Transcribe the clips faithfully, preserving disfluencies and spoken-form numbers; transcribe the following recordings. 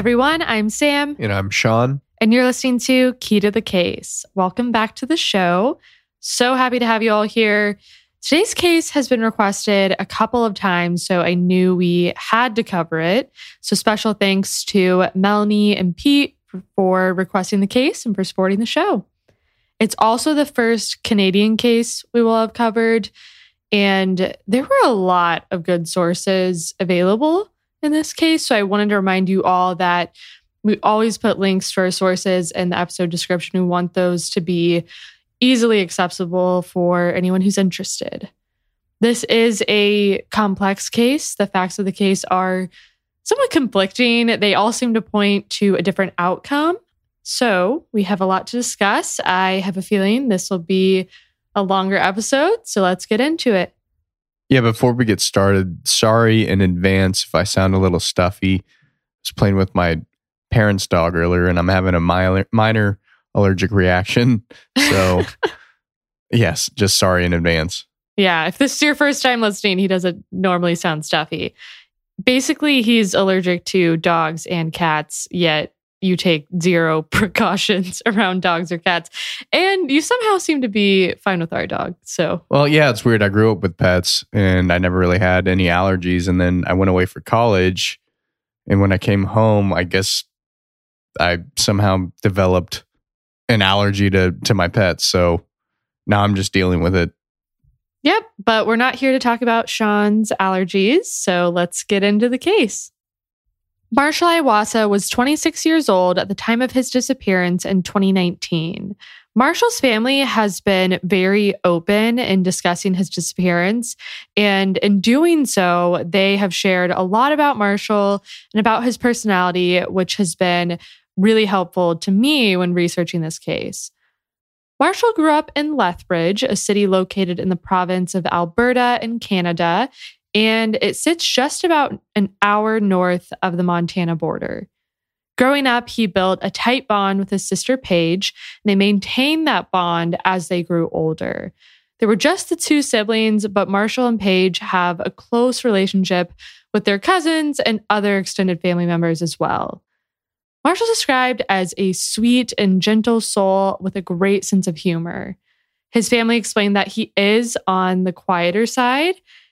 everyone. I'm Sam. And I'm Sean. And you're listening to Key to the Case. Welcome back to the show. So happy to have you all here. Today's case has been requested a couple of times, so I knew we had to cover it. So special thanks to Melanie and Pete for requesting the case and for supporting the show. It's also the first Canadian case we will have covered, and there were a lot of good sources available in this case. So I wanted to remind you all that we always put links to our sources in the episode description. We want those to be easily accessible for anyone who's interested. This is a complex case. The facts of the case are somewhat conflicting. They all seem to point to a different outcome. So we have a lot to discuss. I have a feeling this will be a longer episode. So let's get into it. Yeah, before we get started, sorry in advance if I sound a little stuffy. I was playing with my parents' dog earlier and I'm having a minor, minor allergic reaction. So, yes, just sorry in advance. Yeah, if this is your first time listening, he doesn't normally sound stuffy. Basically, he's allergic to dogs and cats, yet you take zero precautions around dogs or cats. And you somehow seem to be fine with our dog. So, well, yeah, it's weird. I grew up with pets and I never really had any allergies. And then I went away for college. And when I came home, I guess I somehow developed an allergy to, to my pets. So now I'm just dealing with it. Yep. But we're not here to talk about Sean's allergies. So let's get into the case. Marshall Iwasa was twenty-six years old at the time of his disappearance in twenty nineteen. Marshall's family has been very open in discussing his disappearance, and in doing so, they have shared a lot about Marshall and about his personality, which has been really helpful to me when researching this case. Marshall grew up in Lethbridge, a city located in the province of Alberta in Canada, and it sits just about an hour north of the Montana border. Growing up, he built a tight bond with his sister Paige, and they maintained that bond as they grew older. They were just the two siblings, but Marshall and Paige have a close relationship with their cousins and other extended family members as well. Marshall's described as a sweet and gentle soul with a great sense of humor. His family explained that he is on the quieter side.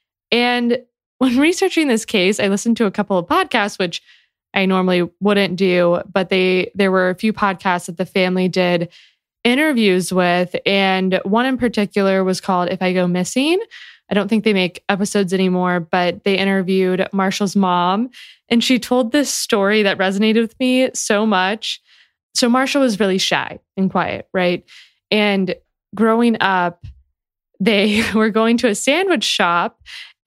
And when researching this case, I listened to a couple of podcasts, which I normally wouldn't do, but they there were a few podcasts that the family did interviews with. And one in particular was called If I Go Missing. I don't think they make episodes anymore, but they interviewed Marshall's mom. And she told this story that resonated with me so much. So Marshall was really shy and quiet, right? And growing up, they were going to a sandwich shop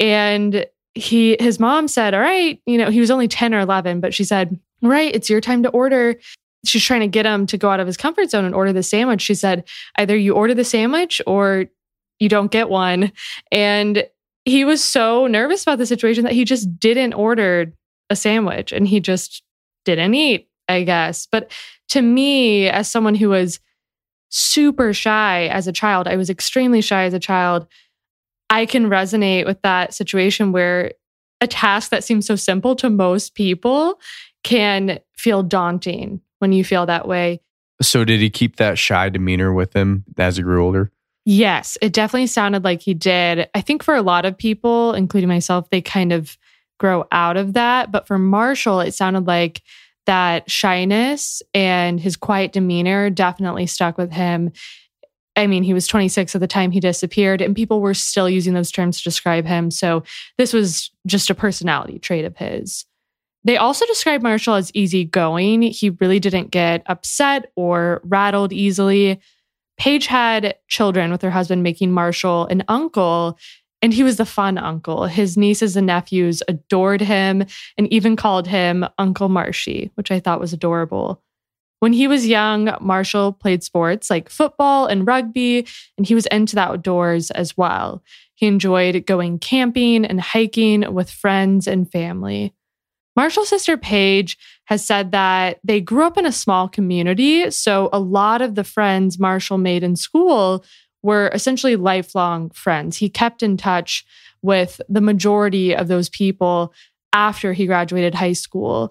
and he, his mom said, all right, you know, he was only ten or eleven, but she said, all right, it's your time to order. She's trying to get him to go out of his comfort zone and order the sandwich. She said, either you order the sandwich or you don't get one. And he was so nervous about the situation that he just didn't order a sandwich and he just didn't eat, I guess. But to me, as someone who was super shy as a child, I was extremely shy as a child, I can resonate with that situation where a task that seems so simple to most people can feel daunting when you feel that way. So did he keep that shy demeanor with him as he grew older? Yes, it definitely sounded like he did. I think for a lot of people, including myself, they kind of grow out of that. But for Marshall, it sounded like that shyness and his quiet demeanor definitely stuck with him. I mean, he was twenty-six at the time he disappeared, and people were still using those terms to describe him. So this was just a personality trait of his. They also described Marshall as easygoing. He really didn't get upset or rattled easily. Paige had children with her husband, making Marshall an uncle, and he was the fun uncle. His nieces and nephews adored him and even called him Uncle Marshy, which I thought was adorable. When he was young, Marshall played sports like football and rugby, and he was into the outdoors as well. He enjoyed going camping and hiking with friends and family. Marshall's sister Paige has said that they grew up in a small community, so a lot of the friends Marshall made in school were essentially lifelong friends. He kept in touch with the majority of those people after he graduated high school.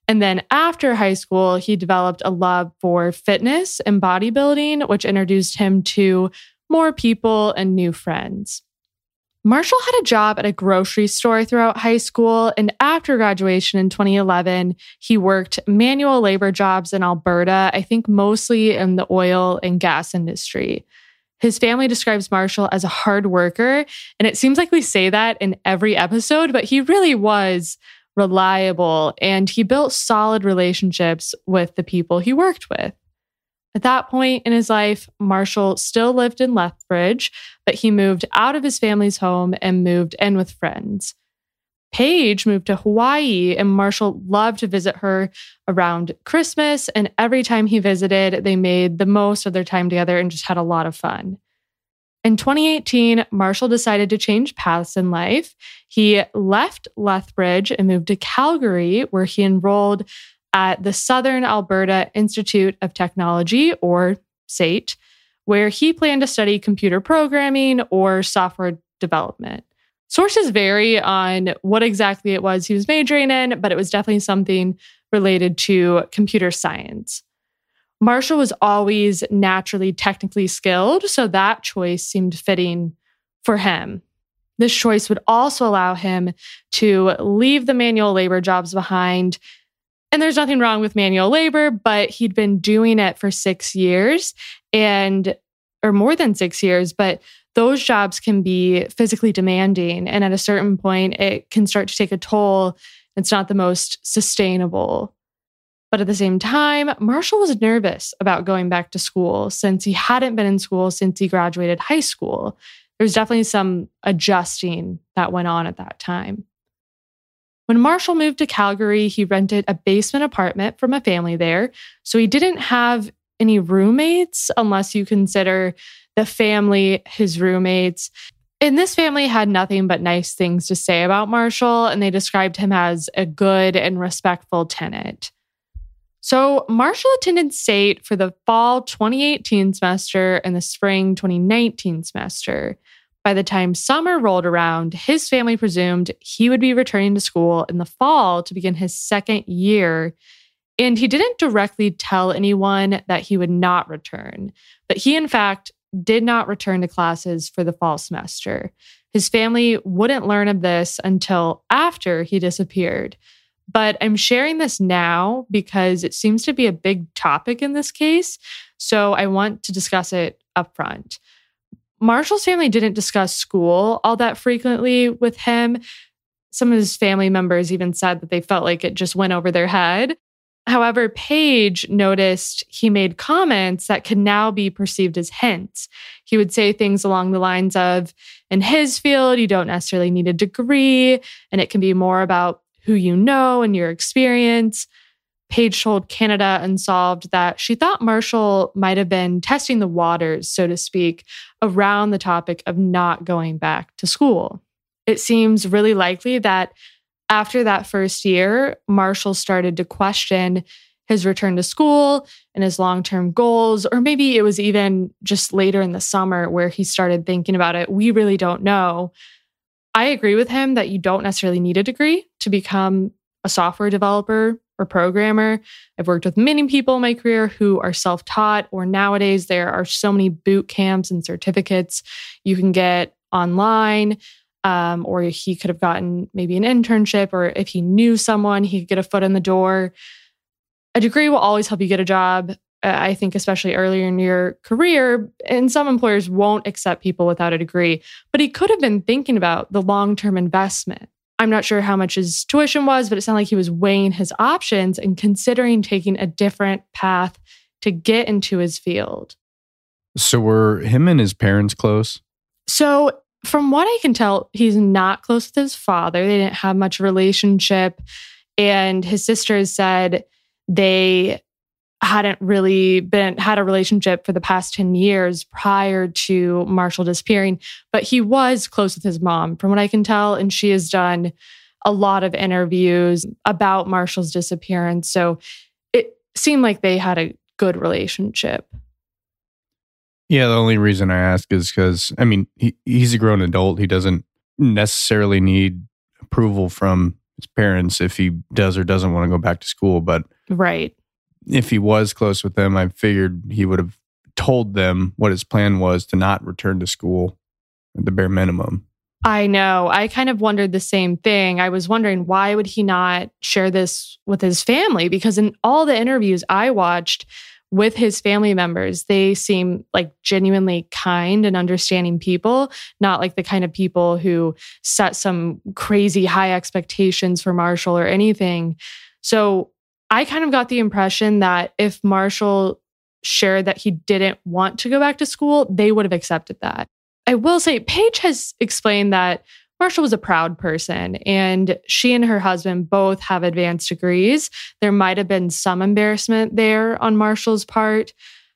And then after high school, he developed a love for fitness and bodybuilding, which introduced him to more people and new friends. Marshall had a job at a grocery store throughout high school, and after graduation in twenty eleven, he worked manual labor jobs in Alberta, I think mostly in the oil and gas industry. His family describes Marshall as a hard worker, and it seems like we say that in every episode, but he really was reliable, and he built solid relationships with the people he worked with. At that point in his life, Marshall still lived in Lethbridge, but he moved out of his family's home and moved in with friends. Paige moved to Hawaii, and Marshall loved to visit her around Christmas, and every time he visited, they made the most of their time together and just had a lot of fun. In twenty eighteen, Marshall decided to change paths in life. He left Lethbridge and moved to Calgary, where he enrolled at the Southern Alberta Institute of Technology, or S A T E, where he planned to study computer programming or software development. Sources vary on what exactly it was he was majoring in, but it was definitely something related to computer science. Marshall was always naturally technically skilled, so that choice seemed fitting for him. This choice would also allow him to leave the manual labor jobs behind. And there's nothing wrong with manual labor, but he'd been doing it for six years and, or more than six years, but those jobs can be physically demanding. And at a certain point, it can start to take a toll. It's not the most sustainable. But at the same time, Marshall was nervous about going back to school since he hadn't been in school since he graduated high school. There's definitely some adjusting that went on at that time. When Marshall moved to Calgary, he rented a basement apartment from a family there. So he didn't have any roommates unless you consider the family his roommates. And this family had nothing but nice things to say about Marshall, and they described him as a good and respectful tenant. So Marshall attended S A T E for the fall twenty eighteen semester and the spring twenty nineteen semester. By the time summer rolled around, his family presumed he would be returning to school in the fall to begin his second year. And he didn't directly tell anyone that he would not return, but he, in fact, did not return to classes for the fall semester. His family wouldn't learn of this until after he disappeared. But I'm sharing this now because it seems to be a big topic in this case, so I want to discuss it up front. Marshall's family didn't discuss school all that frequently with him. Some of his family members even said that they felt like it just went over their head. However, Paige noticed he made comments that could now be perceived as hints. He would say things along the lines of, in his field, you don't necessarily need a degree, and it can be more about who you know and your experience. Paige told Canada Unsolved that she thought Marshall might have been testing the waters, so to speak, around the topic of not going back to school. It seems really likely that after that first year, Marshall started to question his return to school and his long-term goals, or maybe it was even just later in the summer where he started thinking about it. We really don't know. I agree with him that you don't necessarily need a degree to become a software developer or programmer. I've worked with many people in my career who are self-taught, or nowadays there are so many boot camps and certificates you can get online, um, or he could have gotten maybe an internship, or if he knew someone, he could get a foot in the door. A degree will always help you get a job. Uh, I think especially earlier in your career, and some employers won't accept people without a degree, but he could have been thinking about the long-term investment. I'm not sure how much his tuition was, but it sounded like he was weighing his options and considering taking a different path to get into his field. So were him and his parents close? So from what I can tell, he's not close with his father. They didn't have much relationship. And his sisters said they hadn't really been had a relationship for the past ten years prior to Marshall disappearing, but he was close with his mom, from what I can tell, and she has done a lot of interviews about Marshall's disappearance. So it seemed like they had a good relationship. Yeah, the only reason I ask is because, I mean, he, he's a grown adult. He doesn't necessarily need approval from his parents if he does or doesn't want to go back to school. But right. if he was close with them, I figured he would have told them what his plan was to not return to school at the bare minimum. I know. I kind of wondered the same thing. I was wondering, why would he not share this with his family? Because in all the interviews I watched with his family members, they seem like genuinely kind and understanding people, not like the kind of people who set some crazy high expectations for Marshall or anything. So I kind of got the impression that if Marshall shared that he didn't want to go back to school, they would have accepted that. I will say, Paige has explained that Marshall was a proud person and she and her husband both have advanced degrees. There might have been some embarrassment there on Marshall's part.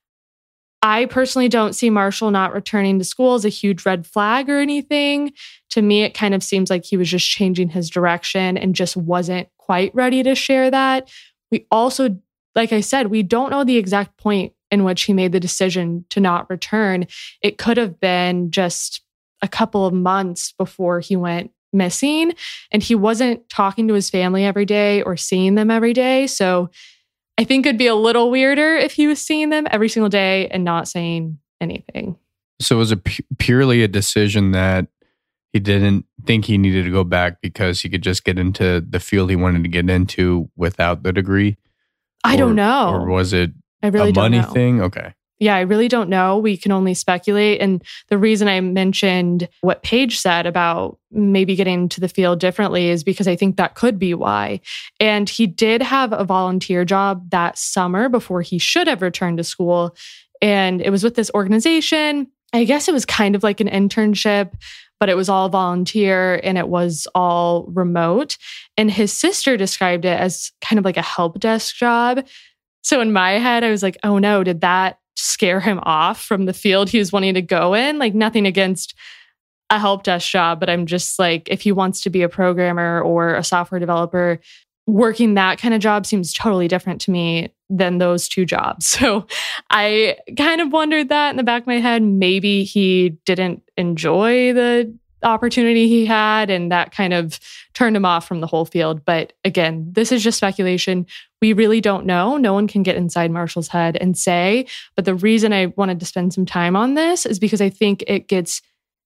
I personally don't see Marshall not returning to school as a huge red flag or anything. To me, it kind of seems like he was just changing his direction and just wasn't quite ready to share that. We also, like I said, we don't know the exact point in which he made the decision to not return. It could have been just a couple of months before he went missing, and he wasn't talking to his family every day or seeing them every day. So I think it'd be a little weirder if he was seeing them every single day and not saying anything. So was it pu- purely a decision that he didn't think he needed to go back because he could just get into the field he wanted to get into without the degree? I or, don't know. Or was it I really a don't money know. thing? Okay. Yeah, I really don't know. We can only speculate. And the reason I mentioned what Paige said about maybe getting into the field differently is because I think that could be why. And he did have a volunteer job that summer before he should have returned to school. And it was with this organization. I guess it was kind of like an internship, but it was all volunteer and it was all remote. And his sister described it as kind of like a help desk job. So in my head, I was like, oh no, did that scare him off from the field he was wanting to go in? Like, nothing against a help desk job, but I'm just like, if he wants to be a programmer or a software developer, working that kind of job seems totally different to me than those two jobs. So I kind of wondered that in the back of my head. Maybe he didn't enjoy the opportunity he had, and that kind of turned him off from the whole field. But again, this is just speculation. We really don't know. No one can get inside Marshall's head and say. But the reason I wanted to spend some time on this is because I think it gets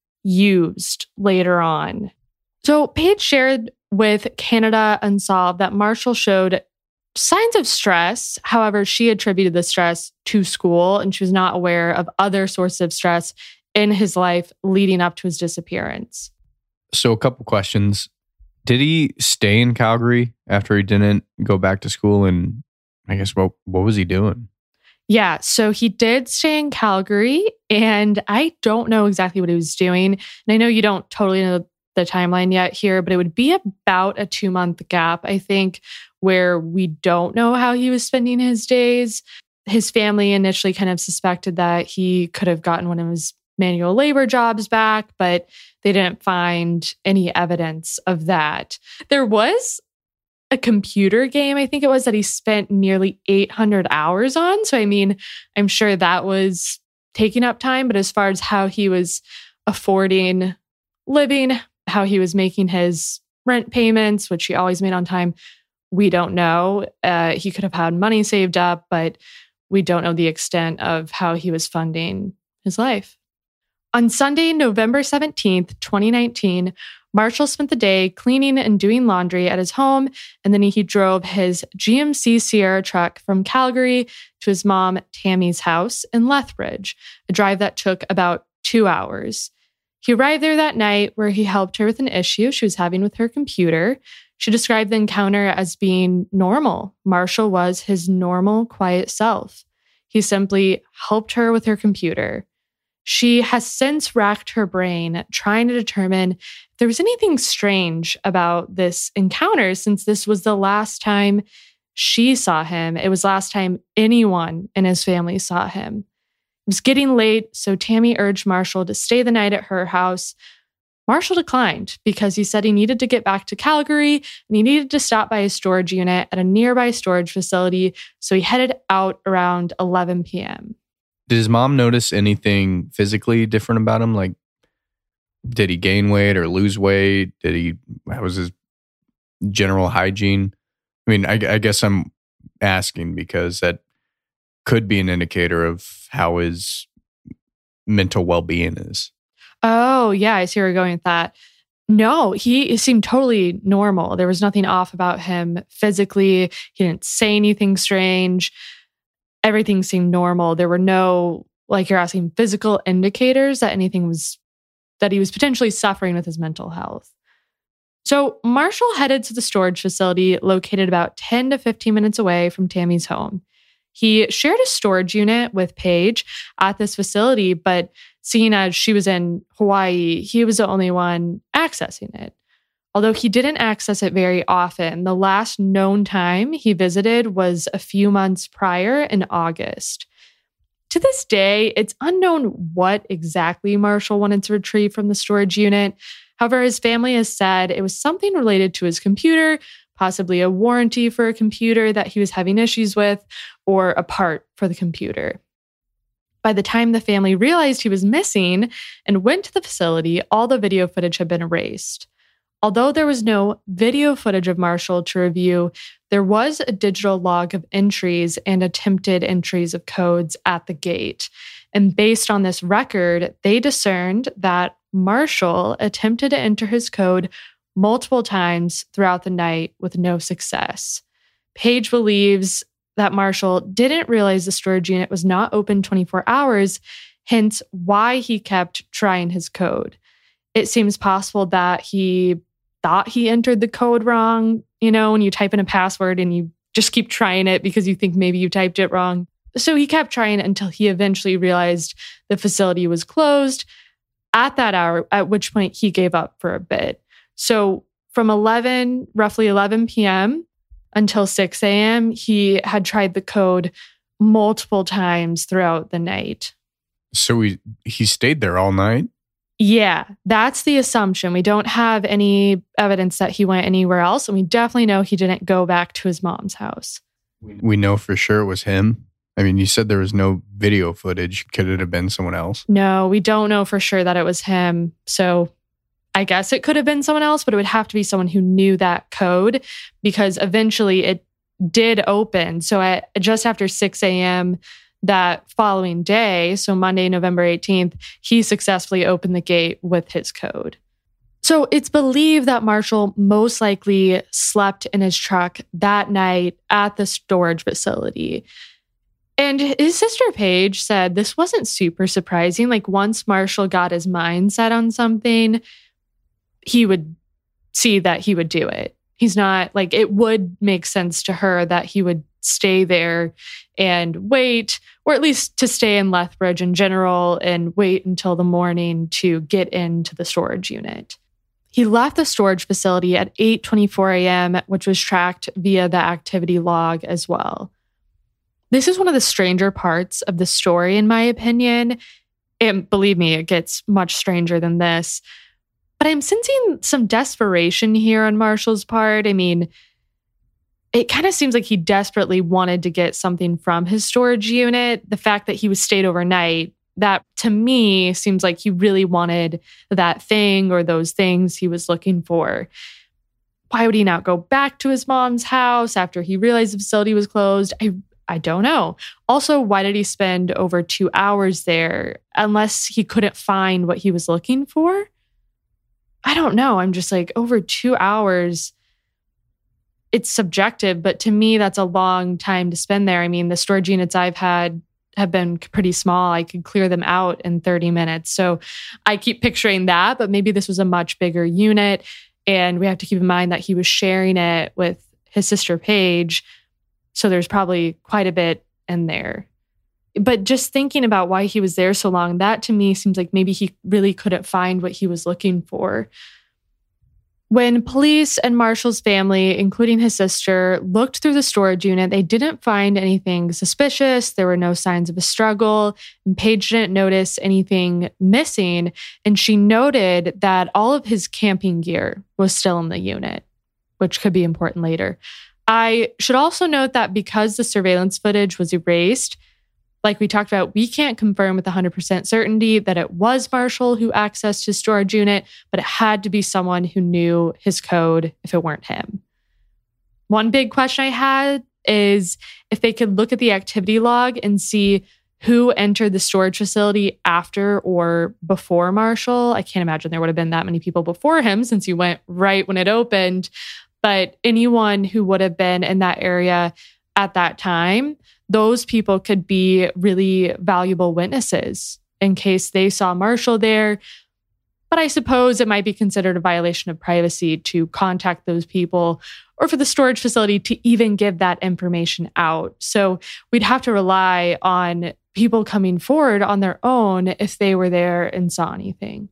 used later on. So Paige shared with Canada Unsolved that Marshall showed signs of stress. However, she attributed the stress to school, and she was not aware of other sources of stress in his life leading up to his disappearance. So a couple questions. Did he stay in Calgary after he didn't go back to school? And I guess what what was he doing? Yeah, so he did stay in Calgary, and I don't know exactly what he was doing. And I know you don't totally know the timeline yet here, but it would be about a two-month gap, I think, where we don't know how he was spending his days. His family initially kind of suspected that he could have gotten one of his manual labor jobs back, but they didn't find any evidence of that. There was a computer game, I think it was, that he spent nearly eight hundred hours on. So, I mean, I'm sure that was taking up time, but as far as how he was affording living, how he was making his rent payments, which he always made on time, we don't know. Uh, he could have had money saved up, but we don't know the extent of how he was funding his life. On Sunday, November seventeenth, twenty nineteen, Marshall spent the day cleaning and doing laundry at his home, and then he drove his G M C Sierra truck from Calgary to his mom, Tammy's house in Lethbridge, a drive that took about two hours. He arrived there that night, where he helped her with an issue she was having with her computer. She described the encounter as being normal. Marshall was his normal, quiet self. He simply helped her with her computer. She has since racked her brain trying to determine if there was anything strange about this encounter, since this was the last time she saw him. It was the last time anyone in his family saw him. It was getting late, so Tammy urged Marshall to stay the night at her house. Marshall declined because he said he needed to get back to Calgary and he needed to stop by a storage unit at a nearby storage facility, so he headed out around eleven p.m. Did his mom notice anything physically different about him? Like, did he gain weight or lose weight? Did he, how was his general hygiene? I mean, I, I guess I'm asking because that could be an indicator of how his mental well-being is. Oh, yeah, I see where you're going with that. No, he seemed totally normal. There was nothing off about him physically. He didn't say anything strange. Everything seemed normal. There were no, like you're asking, physical indicators that anything was, that he was potentially suffering with his mental health. So Marshall headed to the storage facility located about ten to fifteen minutes away from Tammy's home. He shared a storage unit with Paige at this facility, but seeing as she was in Hawaii, he was the only one accessing it. Although he didn't access it very often, the last known time he visited was a few months prior in August. To this day, it's unknown what exactly Marshall wanted to retrieve from the storage unit. However, his family has said it was something related to his computer, possibly a warranty for a computer that he was having issues with, or a part for the computer. By the time the family realized he was missing and went to the facility, all the video footage had been erased. Although there was no video footage of Marshall to review, there was a digital log of entries and attempted entries of codes at the gate. And based on this record, they discerned that Marshall attempted to enter his code multiple times throughout the night with no success. Paige believes that Marshall didn't realize the storage unit was not open twenty-four hours, hence why he kept trying his code. It seems possible that he thought he entered the code wrong, you know, when you type in a password and you just keep trying it because you think maybe you typed it wrong. So he kept trying until he eventually realized the facility was closed at that hour, at which point he gave up for a bit. So from eleven, roughly eleven p.m. until six a.m., he had tried the code multiple times throughout the night. So he, he stayed there all night? Yeah, that's the assumption. We don't have any evidence that he went anywhere else, and we definitely know he didn't go back to his mom's house. We know for sure it was him? I mean, you said there was no video footage. Could it have been someone else? No, we don't know for sure that it was him. So I guess it could have been someone else, but it would have to be someone who knew that code because eventually it did open. So at just after six a.m. that following day, so Monday, November eighteenth, he successfully opened the gate with his code. So it's believed that Marshall most likely slept in his truck that night at the storage facility. And his sister Paige said this wasn't super surprising. Like once Marshall got his mind set on something, he would see that he would do it. He's not like, it would make sense to her that he would stay there and wait, or at least to stay in Lethbridge in general and wait until the morning to get into the storage unit. He left the storage facility at eight twenty-four a.m., which was tracked via the activity log as well. This is one of the stranger parts of the story, in my opinion. And believe me, it gets much stranger than this. But I'm sensing some desperation here on Marshall's part. I mean, it kind of seems like he desperately wanted to get something from his storage unit. The fact that he was stayed overnight, that to me seems like he really wanted that thing or those things he was looking for. Why would he not go back to his mom's house after he realized the facility was closed? I I don't know. Also, why did he spend over two hours there unless he couldn't find what he was looking for? I don't know. I'm just like, over two hours, it's subjective, but to me, that's a long time to spend there. I mean, the storage units I've had have been pretty small. I could clear them out in thirty minutes. So I keep picturing that, but maybe this was a much bigger unit. And we have to keep in mind that he was sharing it with his sister Paige. So there's probably quite a bit in there. But just thinking about why he was there so long, that to me seems like maybe he really couldn't find what he was looking for. When police and Marshall's family, including his sister, looked through the storage unit, they didn't find anything suspicious. There were no signs of a struggle, and Paige didn't notice anything missing. And she noted that all of his camping gear was still in the unit, which could be important later. I should also note that because the surveillance footage was erased, like we talked about, we can't confirm with one hundred percent certainty that it was Marshall who accessed his storage unit, but it had to be someone who knew his code if it weren't him. One big question I had is if they could look at the activity log and see who entered the storage facility after or before Marshall. I can't imagine there would have been that many people before him since he went right when it opened. But anyone who would have been in that area at that time, those people could be really valuable witnesses in case they saw Marshall there. But I suppose it might be considered a violation of privacy to contact those people or for the storage facility to even give that information out. So we'd have to rely on people coming forward on their own if they were there and saw anything.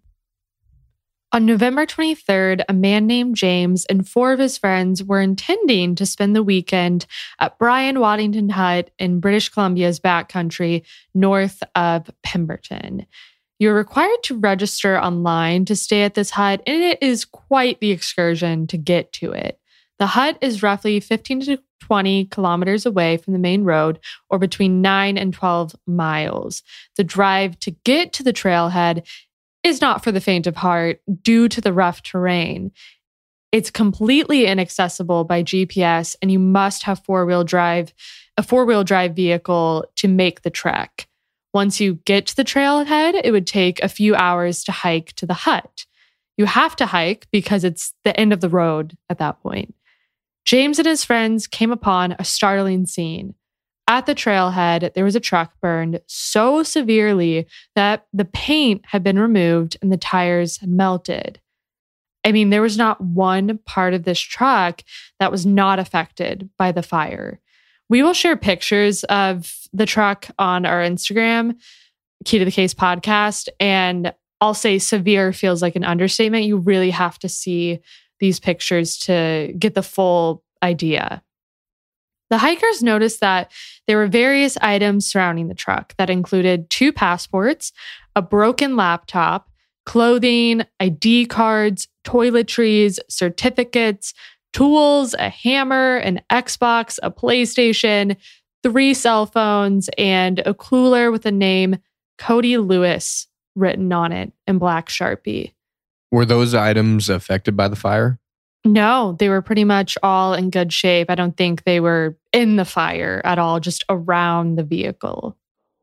On November twenty-third, a man named James and four of his friends were intending to spend the weekend at Brian Waddington Hut in British Columbia's backcountry north of Pemberton. You're required to register online to stay at this hut, and it is quite the excursion to get to it. The hut is roughly fifteen to twenty kilometers away from the main road, or between nine and twelve miles. The drive to get to the trailhead is not for the faint of heart due to the rough terrain. It's completely inaccessible by G P S, and you must have four-wheel drive, a four-wheel drive vehicle to make the trek. Once you get to the trailhead, it would take a few hours to hike to the hut. You have to hike because it's the end of the road at that point. James and his friends came upon a startling scene. At the trailhead, there was a truck burned so severely that the paint had been removed and the tires had melted. I mean, there was not one part of this truck that was not affected by the fire. We will share pictures of the truck on our Instagram, Key to the Case podcast, and I'll say severe feels like an understatement. You really have to see these pictures to get the full idea. The hikers noticed that there were various items surrounding the truck that included two passports, a broken laptop, clothing, I D cards, toiletries, certificates, tools, a hammer, an Xbox, a PlayStation, three cell phones, and a cooler with the name Cody Lewis written on it in black Sharpie. Were those items affected by the fire? No, they were pretty much all in good shape. I don't think they were in the fire at all, just around the vehicle.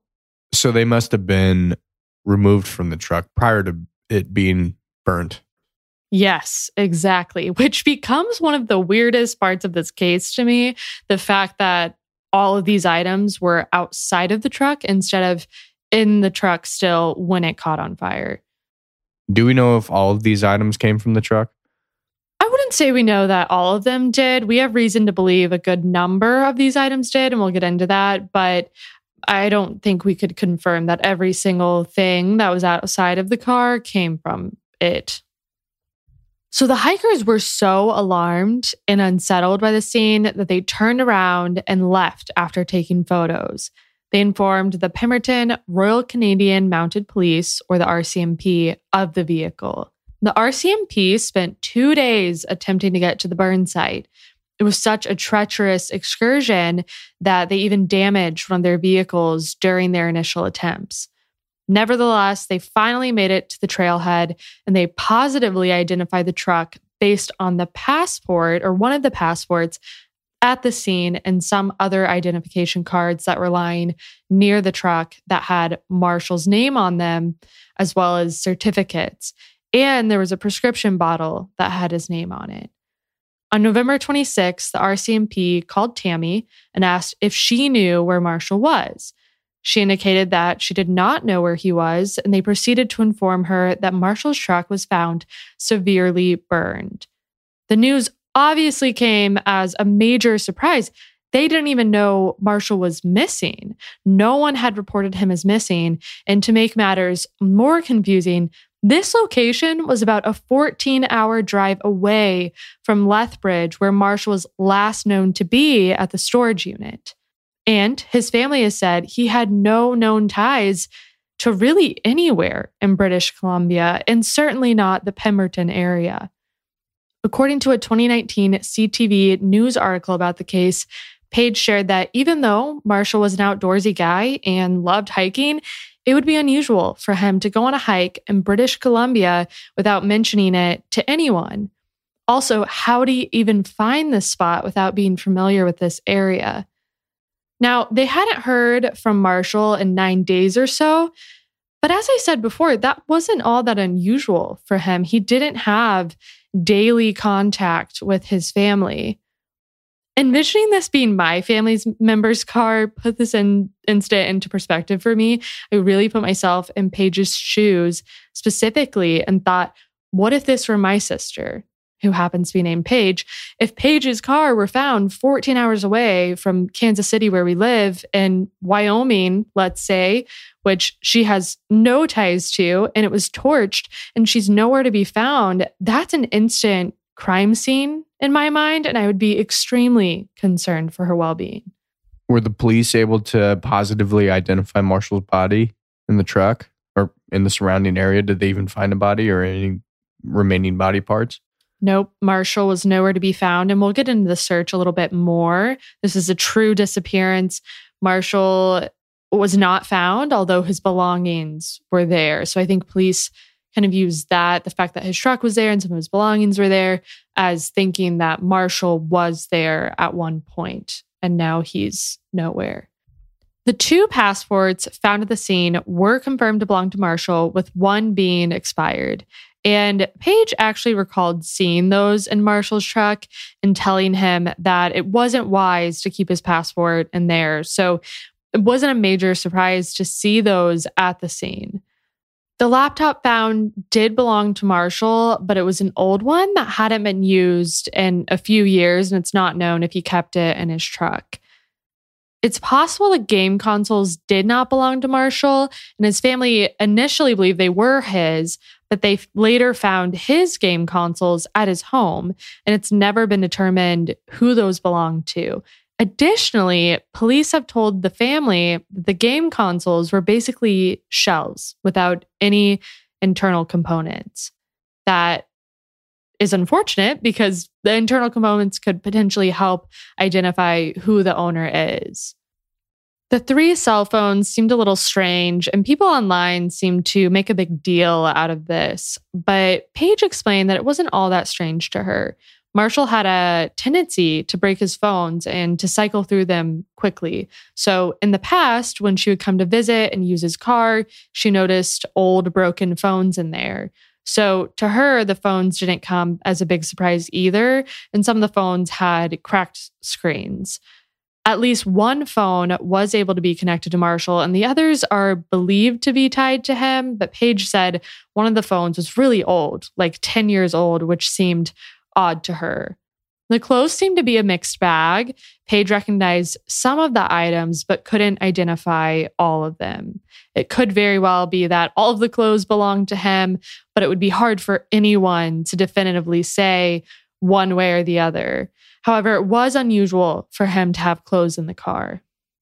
So they must have been removed from the truck prior to it being burnt. Yes, exactly. Which becomes one of the weirdest parts of this case to me. The fact that all of these items were outside of the truck instead of in the truck still when it caught on fire. Do we know if all of these items came from the truck? I wouldn't say we know that all of them did. We have reason to believe a good number of these items did, and we'll get into that. But I don't think we could confirm that every single thing that was outside of the car came from it. So the hikers were so alarmed and unsettled by the scene that they turned around and left after taking photos. They informed the Pemberton Royal Canadian Mounted Police, or the R C M P, of the vehicle. The R C M P spent two days attempting to get to the burn site. It was such a treacherous excursion that they even damaged one of their vehicles during their initial attempts. Nevertheless, they finally made it to the trailhead, and they positively identified the truck based on the passport, or one of the passports, at the scene and some other identification cards that were lying near the truck that had Marshall's name on them, as well as certificates. And there was a prescription bottle that had his name on it. On November twenty-sixth, the R C M P called Tammy and asked if she knew where Marshall was. She indicated that she did not know where he was, and they proceeded to inform her that Marshall's truck was found severely burned. The news obviously came as a major surprise. They didn't even know Marshall was missing. No one had reported him as missing. And to make matters more confusing, this location was about a fourteen-hour drive away from Lethbridge, where Marshall was last known to be at the storage unit. And his family has said he had no known ties to really anywhere in British Columbia, and certainly not the Pemberton area. According to a twenty nineteen C T V news article about the case, Page shared that even though Marshall was an outdoorsy guy and loved hiking, it would be unusual for him to go on a hike in British Columbia without mentioning it to anyone. Also, how do you even find this spot without being familiar with this area? Now, they hadn't heard from Marshall in nine days or so, but as I said before, that wasn't all that unusual for him. He didn't have daily contact with his family. Envisioning this being my family's member's car put this in, incident into perspective for me. I really put myself in Paige's shoes specifically and thought, what if this were my sister, who happens to be named Paige? If Paige's car were found fourteen hours away from Kansas City, where we live, in Wyoming, let's say, which she has no ties to, and it was torched and she's nowhere to be found, that's an instant crime scene in my mind, and I would be extremely concerned for her well-being. Were the police able to positively identify Marshall's body in the truck or in the surrounding area? Did they even find a body or any remaining body parts? Nope, Marshall was nowhere to be found, and we'll get into the search a little bit more. This is a true disappearance. Marshall was not found, although his belongings were there. So I think police kind of used that, the fact that his truck was there and some of his belongings were there, as thinking that Marshall was there at one point, and now he's nowhere. The two passports found at the scene were confirmed to belong to Marshall, with one being expired. And Paige actually recalled seeing those in Marshall's truck and telling him that it wasn't wise to keep his passport in there. So it wasn't a major surprise to see those at the scene. The laptop found did belong to Marshall, but it was an old one that hadn't been used in a few years, and it's not known if he kept it in his truck. It's possible the game consoles did not belong to Marshall, and his family initially believed they were his, but they later found his game consoles at his home, and it's never been determined who those belonged to. Additionally, police have told the family that the game consoles were basically shells without any internal components. That is unfortunate because the internal components could potentially help identify who the owner is. The three cell phones seemed a little strange, and people online seemed to make a big deal out of this. But Paige explained that it wasn't all that strange to her. Marshall had a tendency to break his phones and to cycle through them quickly. So in the past, when she would come to visit and use his car, she noticed old broken phones in there. So to her, the phones didn't come as a big surprise either. And some of the phones had cracked screens. At least one phone was able to be connected to Marshall, and the others are believed to be tied to him. But Paige said one of the phones was really old, like ten years old, which seemed odd to her. The clothes seemed to be a mixed bag. Paige recognized some of the items, but couldn't identify all of them. It could very well be that all of the clothes belonged to him, but it would be hard for anyone to definitively say one way or the other. However, it was unusual for him to have clothes in the car.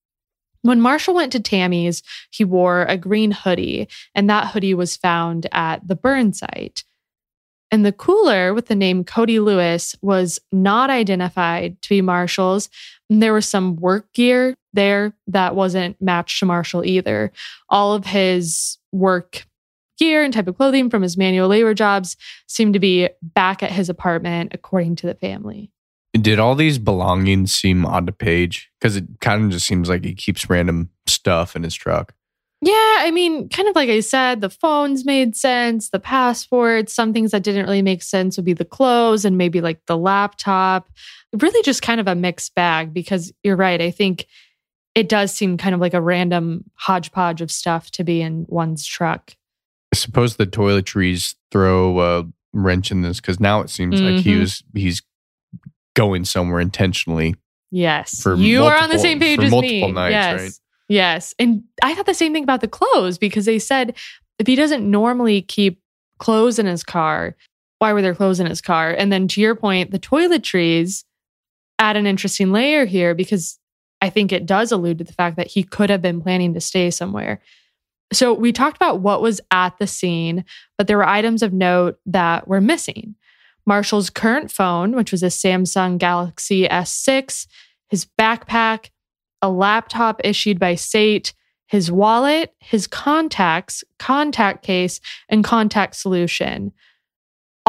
When Marshall went to Tammy's, he wore a green hoodie, and that hoodie was found at the burn site. And the cooler with the name Cody Lewis was not identified to be Marshall's. And there was some work gear there that wasn't matched to Marshall either. All of his work gear and type of clothing from his manual labor jobs seemed to be back at his apartment, according to the family. Did all these belongings seem odd to Paige? Because it kind of just seems like he keeps random stuff in his truck. Yeah, I mean, kind of like I said, the phones made sense, the passports, some things that didn't really make sense would be the clothes and maybe like the laptop. Really just kind of a mixed bag because you're right. I think it does seem kind of like a random hodgepodge of stuff to be in one's truck. I suppose the toiletries throw a wrench in this because now it seems mm-hmm. like he was he's going somewhere intentionally. Yes. For you multiple, are on the same page for as multiple me. Nights, yes. Right? Yes. And I thought the same thing about the clothes because they said if he doesn't normally keep clothes in his car, why were there clothes in his car? And then to your point, the toiletries add an interesting layer here because I think it does allude to the fact that he could have been planning to stay somewhere. So we talked about what was at the scene, but there were items of note that were missing. Marshall's current phone, which was a Samsung Galaxy S six, his backpack, a laptop issued by Sate, his wallet, his contacts, contact case, and contact solution.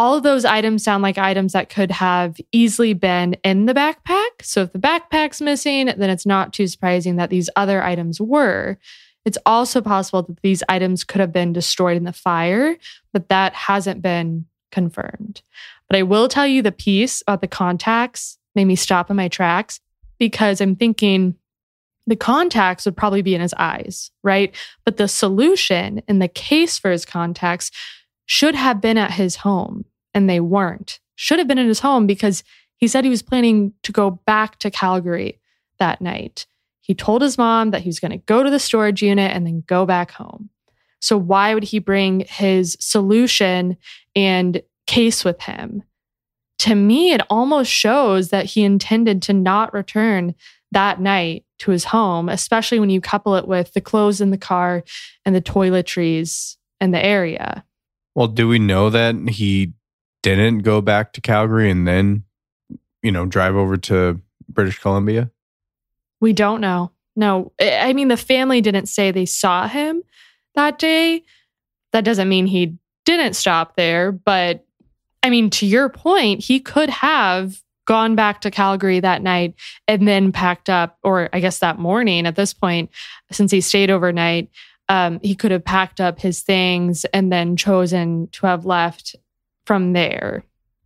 all of those items sound like items that could have easily been in the backpack. So if the backpack's missing, then it's not too surprising that these other items were. It's also possible that these items could have been destroyed in the fire, but that hasn't been confirmed. But I will tell you the piece about the contacts made me stop in my tracks because I'm thinking the contacts would probably be in his eyes, right? But the solution in the case for his contacts should have been at his home, and they weren't. Should have been in his home because he said he was planning to go back to Calgary that night. He told his mom that he was going to go to the storage unit and then go back home. So why would he bring his solution and case with him? To me, it almost shows that he intended to not return that night to his home, especially when you couple it with the clothes in the car and the toiletries in the area. Well, do we know that he didn't go back to Calgary and then, you know, drive over to British Columbia? We don't know. No, I mean, the family didn't say they saw him that day. That doesn't mean he didn't stop there. But I mean, to your point, he could have gone back to Calgary that night and then packed up, or I guess that morning at this point, since he stayed overnight, um, he could have packed up his things and then chosen to have left from there.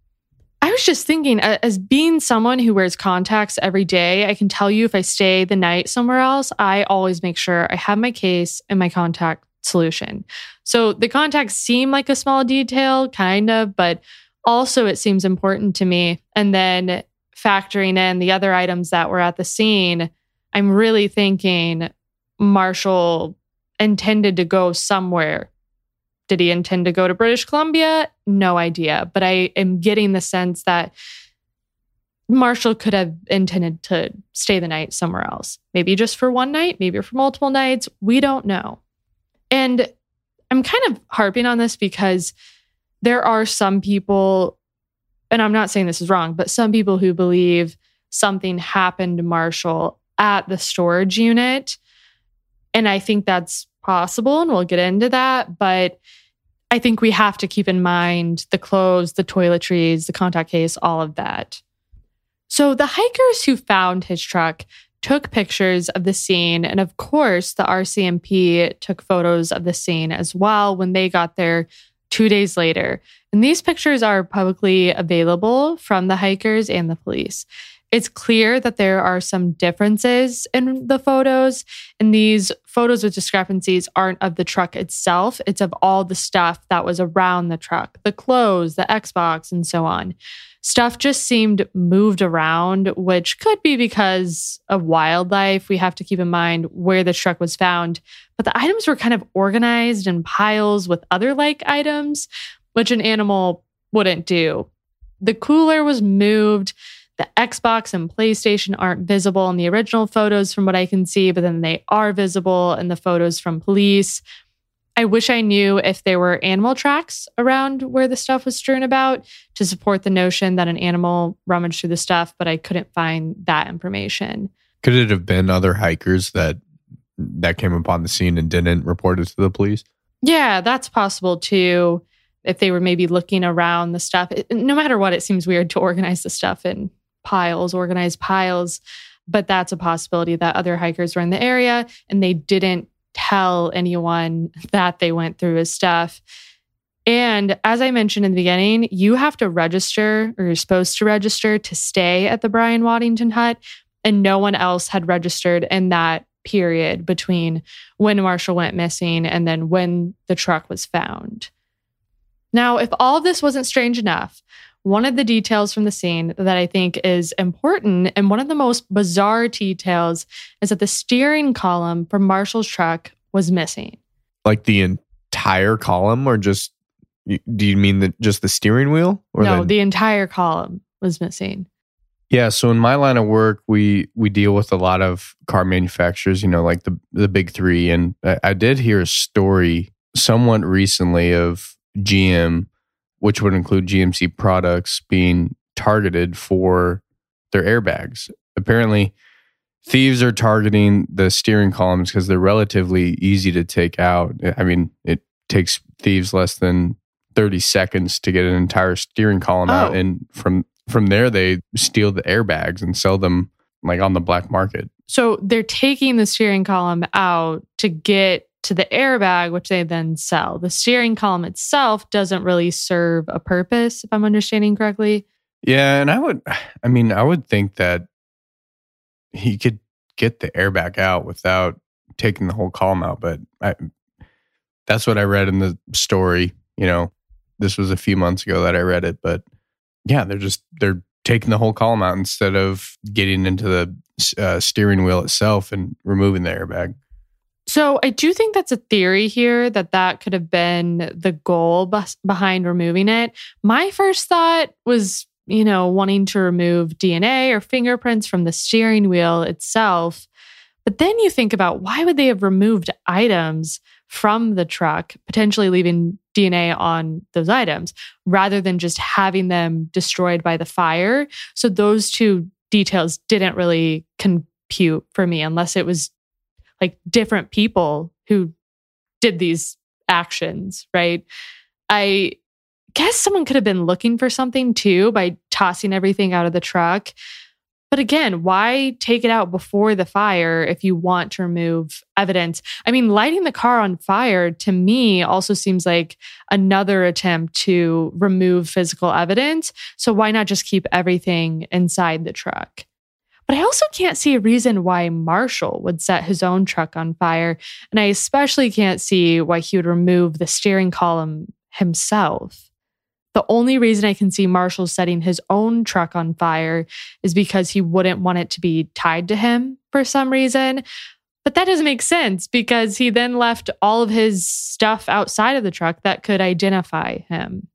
I was just thinking, as being someone who wears contacts every day, I can tell you if I stay the night somewhere else, I always make sure I have my case and my contact solution. So the contacts seem like a small detail, kind of, but also it seems important to me. And then factoring in the other items that were at the scene, I'm really thinking Marshall intended to go somewhere. Did he intend to go to British Columbia? No idea. But I am getting the sense that Marshall could have intended to stay the night somewhere else. Maybe just for one night, maybe for multiple nights. We don't know. And I'm kind of harping on this because there are some people, and I'm not saying this is wrong, but some people who believe something happened to Marshall at the storage unit. And I think that's possible, and we'll get into that. But I think we have to keep in mind the clothes, the toiletries, the contact case, all of that. So the hikers who found his truck took pictures of the scene. And of course, the R C M P took photos of the scene as well when they got there two days later. And these pictures are publicly available from the hikers and the police. It's clear that there are some differences in the photos, and these photos with discrepancies aren't of the truck itself. It's of all the stuff that was around the truck, the clothes, the Xbox, and so on. Stuff just seemed moved around, which could be because of wildlife. We have to keep in mind where the truck was found. But the items were kind of organized in piles with other like items, which an animal wouldn't do. The cooler was moved. The Xbox and PlayStation aren't visible in the original photos from what I can see, but then they are visible in the photos from police. I wish I knew if there were animal tracks around where the stuff was strewn about to support the notion that an animal rummaged through the stuff, but I couldn't find that information. Could it have been other hikers that that came upon the scene and didn't report it to the police? Yeah, that's possible too. If they were maybe looking around the stuff, it, no matter what, it seems weird to organize the stuff in piles, organized piles, but that's a possibility that other hikers were in the area and they didn't tell anyone that they went through his stuff. And as I mentioned in the beginning, you have to register, or you're supposed to register to stay at the Brian Waddington hut, and no one else had registered in that period between when Marshall went missing and then when the truck was found. Now, if all of this wasn't strange enough, one of the details from the scene that I think is important, and one of the most bizarre details, is that the steering column for Marshall's truck was missing. Like the entire column, or just, do you mean the, just the steering wheel? Or no, the, the entire column was missing. Yeah, so in my line of work, we we deal with a lot of car manufacturers, you know, like the, the big three. And I, I did hear a story somewhat recently of G M, which would include G M C products, being targeted for their airbags. Apparently, thieves are targeting the steering columns because they're relatively easy to take out. I mean, it takes thieves less than thirty seconds to get an entire steering column Oh. out. And from from there, they steal the airbags and sell them like on the black market. So they're taking the steering column out to get to the airbag, which they then sell. The steering column itself doesn't really serve a purpose, if I'm understanding correctly. Yeah, and I would, I mean, I would think that he could get the airbag out without taking the whole column out, but I, that's what I read in the story. You know, this was a few months ago that I read it, but yeah, they're just, they're taking the whole column out instead of getting into the uh, steering wheel itself and removing the airbag. So I do think that's a theory here, that that could have been the goal bes- behind removing it. My first thought was, you know, wanting to remove D N A or fingerprints from the steering wheel itself. But then you think about, why would they have removed items from the truck, potentially leaving D N A on those items, rather than just having them destroyed by the fire? So those two details didn't really compute for me, unless it was like different people who did these actions, right? I guess someone could have been looking for something too by tossing everything out of the truck. But again, why take it out before the fire if you want to remove evidence? I mean, lighting the car on fire to me also seems like another attempt to remove physical evidence. So why not just keep everything inside the truck? But I also can't see a reason why Marshall would set his own truck on fire. And I especially can't see why he would remove the steering column himself. The only reason I can see Marshall setting his own truck on fire is because he wouldn't want it to be tied to him for some reason. But that doesn't make sense, because he then left all of his stuff outside of the truck that could identify him.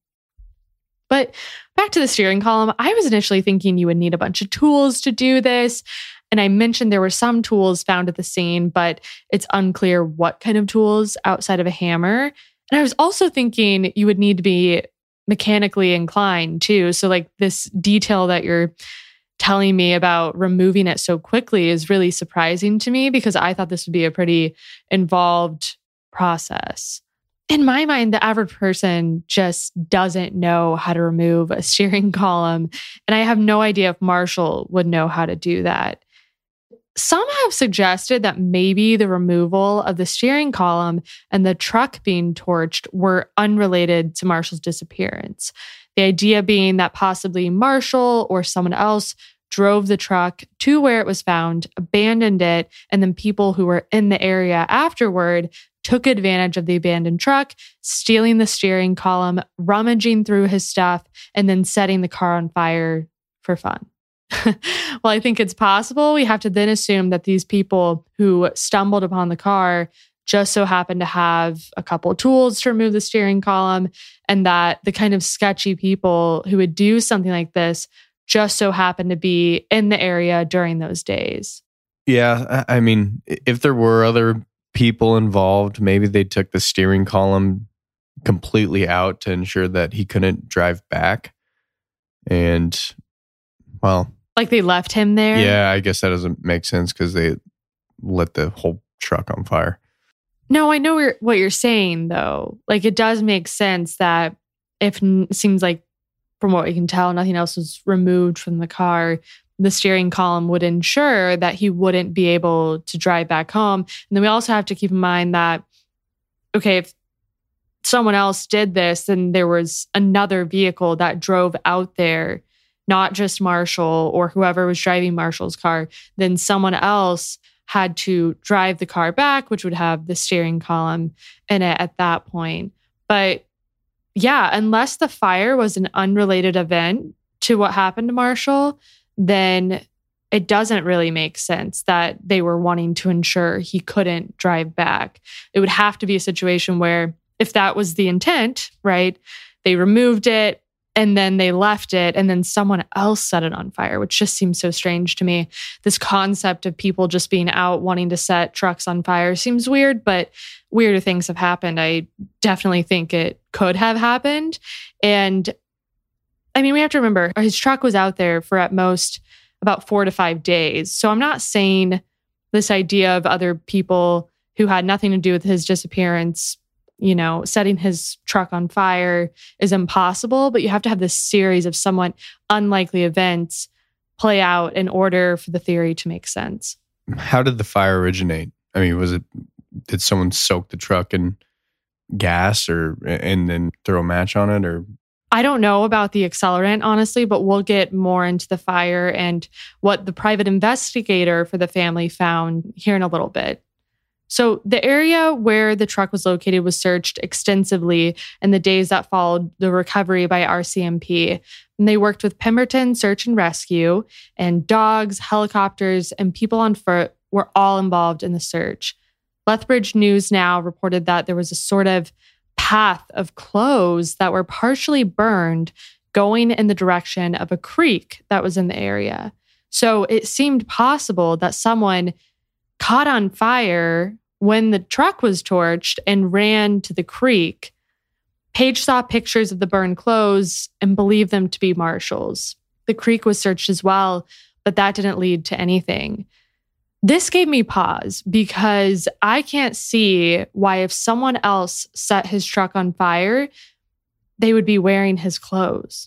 But back to the steering column, I was initially thinking you would need a bunch of tools to do this. And I mentioned there were some tools found at the scene, but it's unclear what kind of tools outside of a hammer. And I was also thinking you would need to be mechanically inclined too. So like this detail that you're telling me about removing it so quickly is really surprising to me, because I thought this would be a pretty involved process. In my mind, the average person just doesn't know how to remove a steering column. And I have no idea if Marshall would know how to do that. Some have suggested that maybe the removal of the steering column and the truck being torched were unrelated to Marshall's disappearance. The idea being that possibly Marshall or someone else drove the truck to where it was found, abandoned it, and then people who were in the area afterward took advantage of the abandoned truck, stealing the steering column, rummaging through his stuff, and then setting the car on fire for fun. Well, I think it's possible. We have to then assume that these people who stumbled upon the car just so happened to have a couple tools to remove the steering column, and that the kind of sketchy people who would do something like this just so happened to be in the area during those days. Yeah, I mean, if there were other people involved, maybe they took the steering column completely out to ensure that he couldn't drive back. And, well... Like they left him there? Yeah, I guess that doesn't make sense because they lit the whole truck on fire. No, I know what you're saying, though. Like, it does make sense that if it seems like, from what we can tell, nothing else was removed from the car, the steering column would ensure that he wouldn't be able to drive back home. And then we also have to keep in mind that, okay, if someone else did this, then there was another vehicle that drove out there, not just Marshall or whoever was driving Marshall's car, then someone else had to drive the car back, which would have the steering column in it at that point. But yeah, unless the fire was an unrelated event to what happened to Marshall, then it doesn't really make sense that they were wanting to ensure he couldn't drive back. It would have to be a situation where, if that was the intent, right, they removed it, and then they left it, and then someone else set it on fire, which just seems so strange to me. This concept of people just being out wanting to set trucks on fire seems weird, but weirder things have happened. I definitely think it could have happened. And I mean, we have to remember, his truck was out there for at most about four to five days. So I'm not saying this idea of other people who had nothing to do with his disappearance you know, setting his truck on fire is impossible, but you have to have this series of somewhat unlikely events play out in order for the theory to make sense. How did the fire originate? I mean, was it, did someone soak the truck in gas or, and then throw a match on it, or? I don't know about the accelerant, honestly, but we'll get more into the fire and what the private investigator for the family found here in a little bit. So the area where the truck was located was searched extensively in the days that followed the recovery by R C M P. And they worked with Pemberton Search and Rescue, and dogs, helicopters, and people on foot were all involved in the search. Lethbridge News Now reported that there was a sort of path of clothes that were partially burned going in the direction of a creek that was in the area. So it seemed possible that someone caught on fire when the truck was torched and ran to the creek. Page saw pictures of the burned clothes and believed them to be Marshall's. The creek was searched as well, but that didn't lead to anything. This gave me pause because I can't see why if someone else set his truck on fire, they would be wearing his clothes.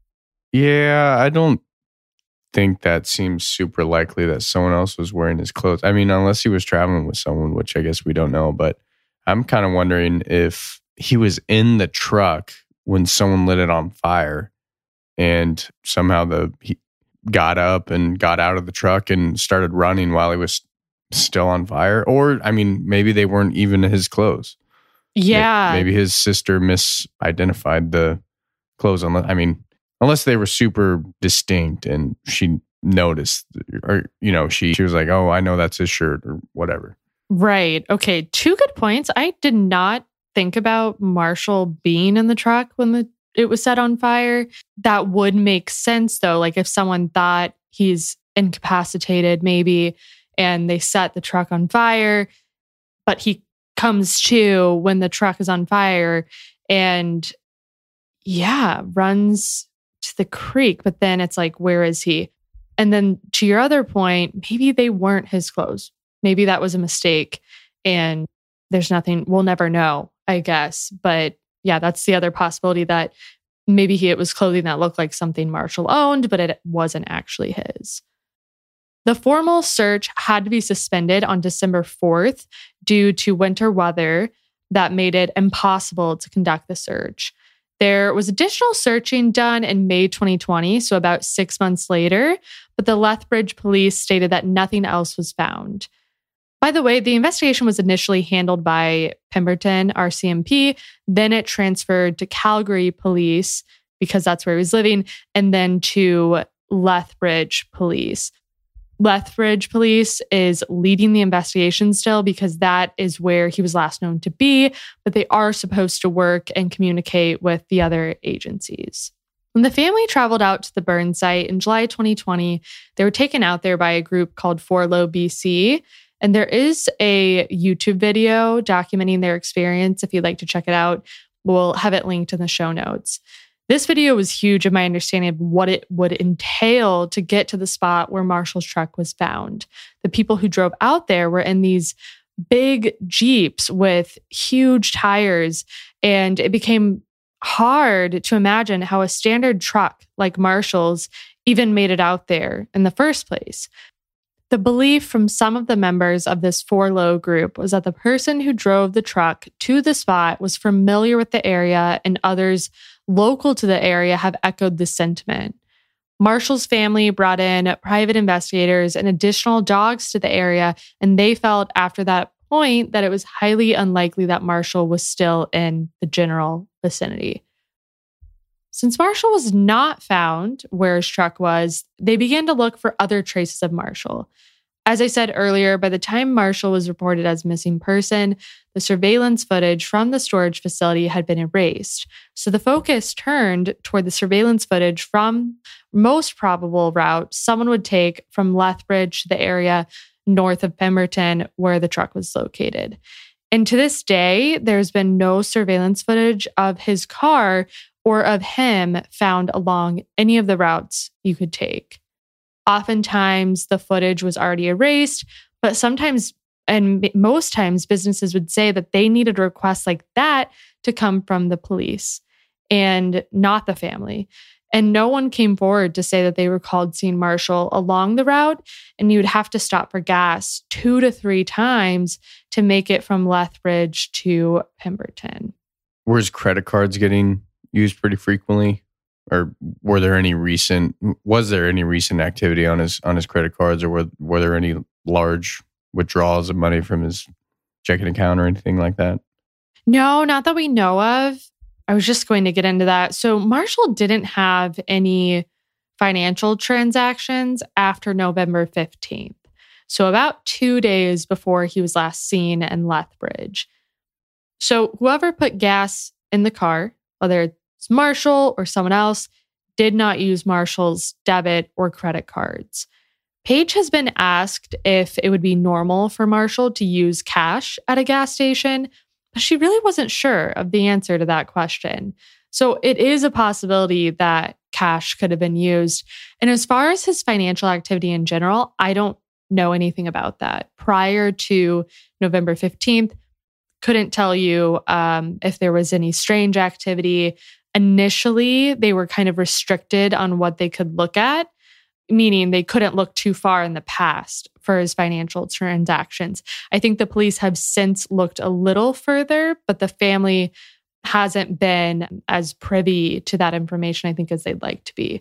Yeah, I don't think that seems super likely that someone else was wearing his clothes. I mean, unless he was traveling with someone, which I guess we don't know. But I'm kind of wondering if he was in the truck when someone lit it on fire and somehow the he got up and got out of the truck and started running while he was still on fire. Or, I mean, maybe they weren't even his clothes. Yeah. Maybe his sister misidentified the clothes. Unless, I mean, unless they were super distinct and she noticed, or, you know, she, she was like, oh, I know that's his shirt or whatever. Right. Okay. Two good points. I did not think about Marshall being in the truck when the it was set on fire. That would make sense, though. Like if someone thought he's incapacitated, maybe, and they set the truck on fire, but he comes to when the truck is on fire and, yeah, runs to the creek. But then it's like, where is he? And then to your other point, maybe they weren't his clothes. Maybe that was a mistake and there's nothing, we'll never know, I guess. But yeah, that's the other possibility, that maybe he, it was clothing that looked like something Marshall owned, but it wasn't actually his. The formal search had to be suspended on December fourth due to winter weather that made it impossible to conduct the search. There was additional searching done in May twenty twenty, so about six months later, but the Lethbridge police stated that nothing else was found. By the way, the investigation was initially handled by Pemberton R C M P, then it transferred to Calgary Police because that's where he was living, and then to Lethbridge Police. Lethbridge Police is leading the investigation still because that is where he was last known to be, but they are supposed to work and communicate with the other agencies. When the family traveled out to the burn site in July twenty twenty, they were taken out there by a group called Forlow B C. And there is a YouTube video documenting their experience. If you'd like to check it out, we'll have it linked in the show notes. This video was huge in my understanding of what it would entail to get to the spot where Marshall's truck was found. The people who drove out there were in these big Jeeps with huge tires, and it became hard to imagine how a standard truck like Marshall's even made it out there in the first place. The belief from some of the members of this Forlow group was that the person who drove the truck to the spot was familiar with the area, and others local to the area have echoed this sentiment. Marshall's family brought in private investigators and additional dogs to the area, and they felt after that point that it was highly unlikely that Marshall was still in the general vicinity. Since Marshall was not found where his truck was, they began to look for other traces of Marshall. As I said earlier, by the time Marshall was reported as missing person, the surveillance footage from the storage facility had been erased. So the focus turned toward the surveillance footage from most probable route someone would take from Lethbridge to the area north of Pemberton where the truck was located. And to this day, there's been no surveillance footage of his car or of him found along any of the routes you could take. Oftentimes, the footage was already erased, but sometimes And most times businesses would say that they needed requests like that to come from the police and not the family. And no one came forward to say that they recalled seeing Marshall along the route, and you would have to stop for gas two to three times to make it from Lethbridge to Pemberton. Were his credit cards getting used pretty frequently? Or were there any recent, was there any recent activity on his on his credit cards, or were, were there any large withdrawals of money from his checking account or anything like that? No, not that we know of. I was just going to get into that. So Marshall didn't have any financial transactions after November fifteenth. So about two days before he was last seen in Lethbridge. So whoever put gas in the car, whether it's Marshall or someone else, did not use Marshall's debit or credit cards. Paige has been asked if it would be normal for Marshall to use cash at a gas station, but she really wasn't sure of the answer to that question. So it is a possibility that cash could have been used. And as far as his financial activity in general, I don't know anything about that. Prior to November fifteenth, couldn't tell you um, if there was any strange activity. Initially, they were kind of restricted on what they could look at, meaning they couldn't look too far in the past for his financial transactions. I think the police have since looked a little further, but the family hasn't been as privy to that information, I think, as they'd like to be.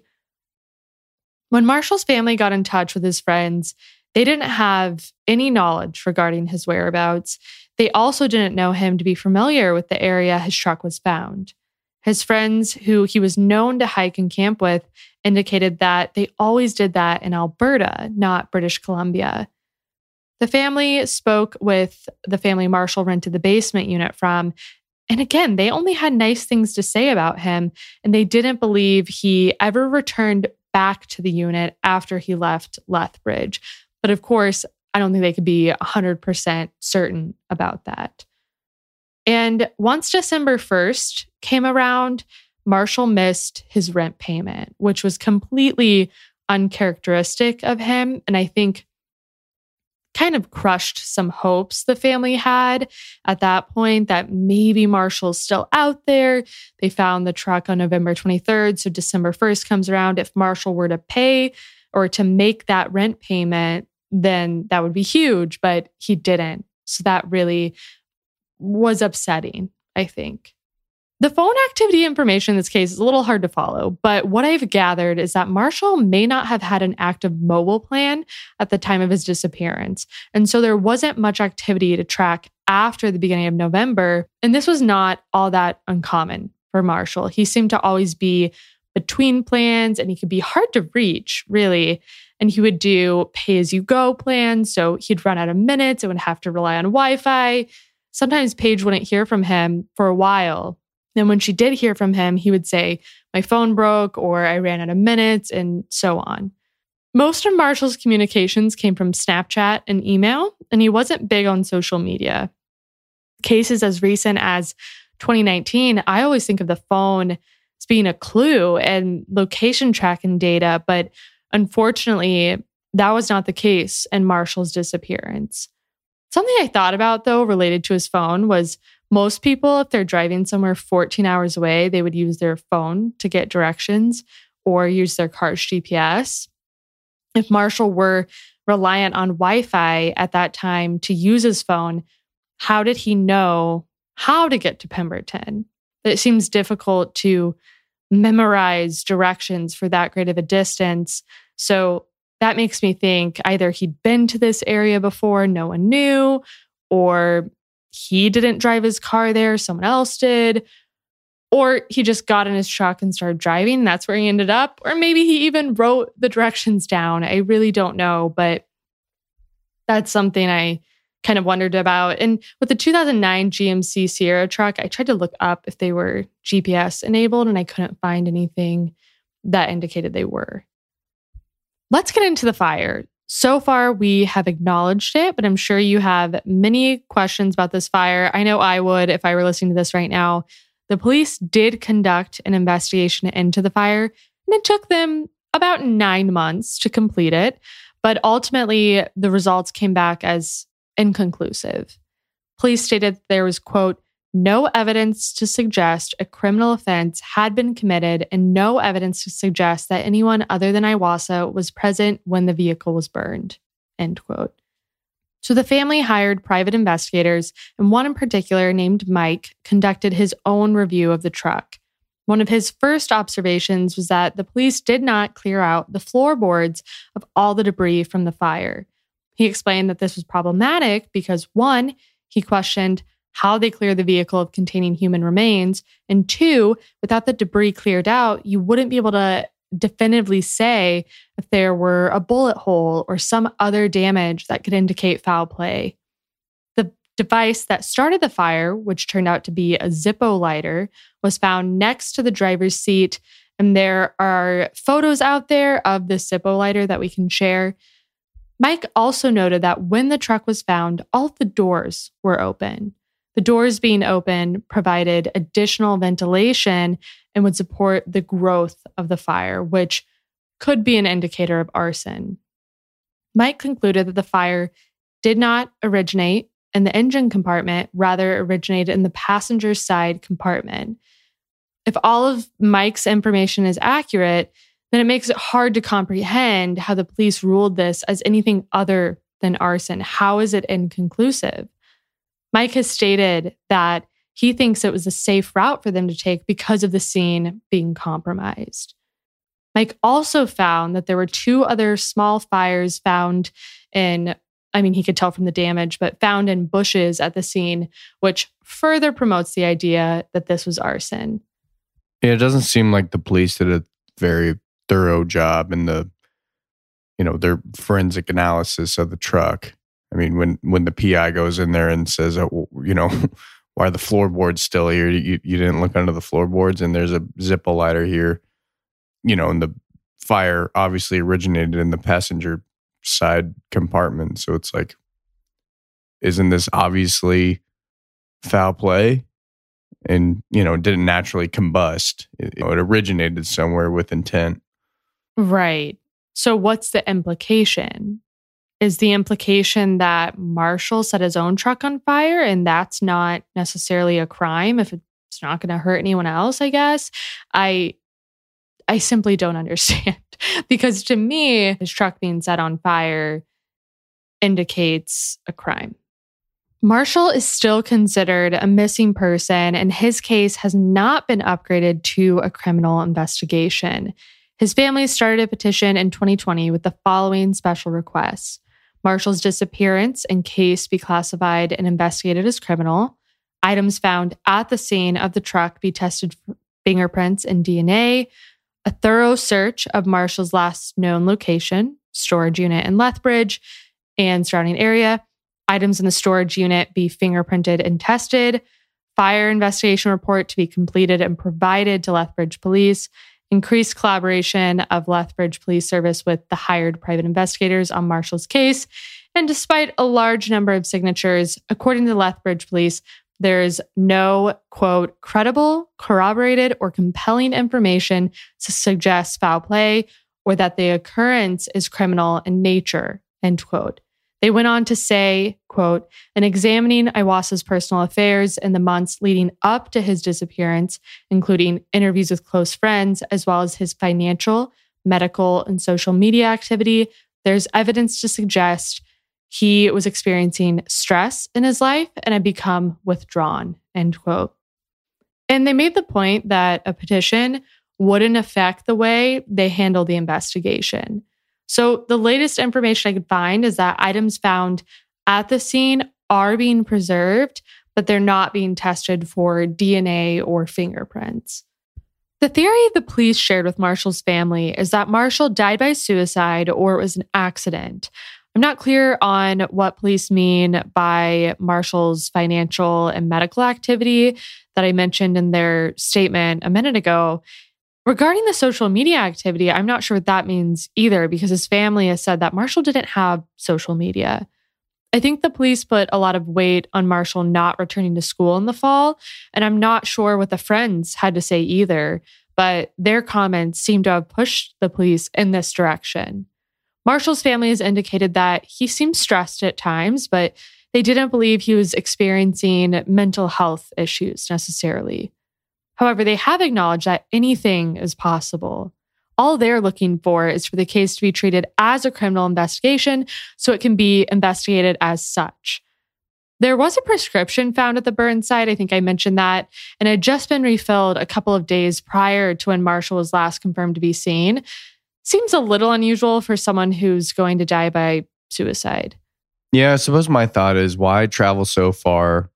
When Marshall's family got in touch with his friends, they didn't have any knowledge regarding his whereabouts. They also didn't know him to be familiar with the area his truck was found. His friends, who he was known to hike and camp with, indicated that they always did that in Alberta, not British Columbia. The family spoke with the family Marshall rented the basement unit from, and again, they only had nice things to say about him, and they didn't believe he ever returned back to the unit after he left Lethbridge. But of course, I don't think they could be one hundred percent certain about that. And once December first came around, Marshall missed his rent payment, which was completely uncharacteristic of him. And I think kind of crushed some hopes the family had at that point that maybe Marshall's still out there. They found the truck on November twenty-third. So December first comes around. If Marshall were to pay or to make that rent payment, then that would be huge, but he didn't. So that really was upsetting, I think. The phone activity information in this case is a little hard to follow, but what I've gathered is that Marshall may not have had an active mobile plan at the time of his disappearance. And so there wasn't much activity to track after the beginning of November. And this was not all that uncommon for Marshall. He seemed to always be between plans, and he could be hard to reach, really. And he would do pay-as-you-go plans. So he'd run out of minutes and would have to rely on Wi-Fi. Sometimes Paige wouldn't hear from him for a while. Then when she did hear from him, he would say, my phone broke, or I ran out of minutes, and so on. Most of Marshall's communications came from Snapchat and email, and he wasn't big on social media. Cases as recent as twenty nineteen, I always think of the phone as being a clue and location tracking data, but unfortunately, that was not the case in Marshall's disappearance. Something I thought about, though, related to his phone was most people, if they're driving somewhere fourteen hours away, they would use their phone to get directions or use their car's G P S. If Marshall were reliant on Wi-Fi at that time to use his phone, how did he know how to get to Pemberton? It seems difficult to memorize directions for that great of a distance. So that makes me think either he'd been to this area before, no one knew, or he didn't drive his car there, someone else did, or he just got in his truck and started driving. That's where he ended up. Or maybe he even wrote the directions down. I really don't know, but that's something I kind of wondered about. And with the two thousand nine G M C Sierra truck, I tried to look up if they were G P S enabled, and I couldn't find anything that indicated they were. Let's get into the fire. So far, we have acknowledged it, but I'm sure you have many questions about this fire. I know I would if I were listening to this right now. The police did conduct an investigation into the fire, and it took them about nine months to complete it. But ultimately, the results came back as inconclusive. Police stated there was, quote, no evidence to suggest a criminal offense had been committed and no evidence to suggest that anyone other than Iwasa was present when the vehicle was burned, end quote. So the family hired private investigators, and one in particular named Mike conducted his own review of the truck. One of his first observations was that the police did not clear out the floorboards of all the debris from the fire. He explained that this was problematic because, one, he questioned how they clear the vehicle of containing human remains, and two, without the debris cleared out, you wouldn't be able to definitively say if there were a bullet hole or some other damage that could indicate foul play. The device that started the fire, which turned out to be a Zippo lighter, was found next to the driver's seat, and there are photos out there of the Zippo lighter that we can share. Mike also noted that when the truck was found, all of the doors were open. The doors being open provided additional ventilation and would support the growth of the fire, which could be an indicator of arson. Mike concluded that the fire did not originate in the engine compartment, rather originated in the passenger side compartment. If all of Mike's information is accurate, then it makes it hard to comprehend how the police ruled this as anything other than arson. How is it inconclusive? Mike has stated that he thinks it was a safe route for them to take because of the scene being compromised. Mike also found that there were two other small fires found in, I mean, he could tell from the damage, but found in bushes at the scene, which further promotes the idea that this was arson. Yeah, it doesn't seem like the police did a very thorough job in the, you know, their forensic analysis of the truck. I mean, when, when the P I goes in there and says, oh, you know, why are the floorboards still here? You, you didn't look under the floorboards, and there's a Zippo lighter here. You know, and the fire obviously originated in the passenger side compartment. So it's like, isn't this obviously foul play? And, you know, it didn't naturally combust. It, you know, it originated somewhere with intent. Right. So what's the implication? Is the implication that Marshall set his own truck on fire and that's not necessarily a crime if it's not going to hurt anyone else, I guess? I I simply don't understand. Because to me, his truck being set on fire indicates a crime. Marshall is still considered a missing person, and his case has not been upgraded to a criminal investigation. His family started a petition in twenty twenty with the following special requests. Marshall's disappearance and case be classified and investigated as criminal. Items found at the scene of the truck be tested for fingerprints and D N A. A thorough search of Marshall's last known location, storage unit in Lethbridge and surrounding area. Items in the storage unit be fingerprinted and tested. Fire investigation report to be completed and provided to Lethbridge Police. Increased collaboration of Lethbridge Police Service with the hired private investigators on Marshall's case. And despite a large number of signatures, according to Lethbridge Police, there is no, quote, credible, corroborated, or compelling information to suggest foul play or that the occurrence is criminal in nature, end quote. They went on to say, quote, in examining Iwasa's personal affairs in the months leading up to his disappearance, including interviews with close friends, as well as his financial, medical, and social media activity, there's evidence to suggest he was experiencing stress in his life and had become withdrawn, end quote. And they made the point that a petition wouldn't affect the way they handle the investigation. So the latest information I could find is that items found at the scene are being preserved, but they're not being tested for D N A or fingerprints. The theory the police shared with Marshall's family is that Marshall died by suicide or it was an accident. I'm not clear on what police mean by Marshall's financial and medical activity that I mentioned in their statement a minute ago. Regarding the social media activity, I'm not sure what that means either because his family has said that Marshall didn't have social media. I think the police put a lot of weight on Marshall not returning to school in the fall, and I'm not sure what the friends had to say either, but their comments seem to have pushed the police in this direction. Marshall's family has indicated that he seems stressed at times, but They didn't believe he was experiencing mental health issues necessarily. However, they have acknowledged that anything is possible. All they're looking for is for the case to be treated as a criminal investigation so it can be investigated as such. There was a prescription found at the burn site. I think I mentioned that, and it had just been refilled a couple of days prior to when Marshall was last confirmed to be seen. Seems a little unusual for someone who's going to die by suicide. Yeah, I suppose my thought is, why travel so far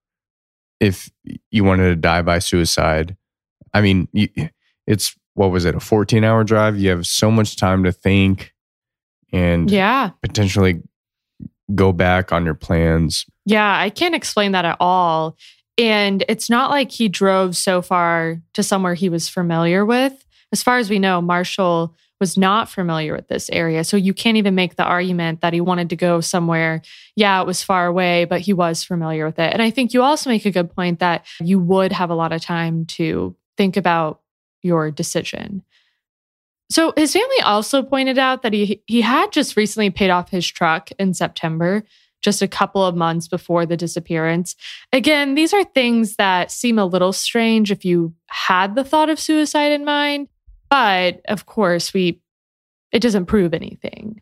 if you wanted to die by suicide? I mean, it's, what was it, a fourteen-hour drive? You have so much time to think and yeah. potentially go back on your plans. Yeah, I can't explain that at all. And it's not like he drove so far to somewhere he was familiar with. As far as we know, Marshall was not familiar with this area. So you can't even make the argument that he wanted to go somewhere. Yeah, it was far away, but he was familiar with it. And I think you also make a good point that you would have a lot of time to think about your decision. So his family also pointed out that he he had just recently paid off his truck in September, just a couple of months before the disappearance. Again, these are things that seem a little strange if you had the thought of suicide in mind. But of course, we it doesn't prove anything.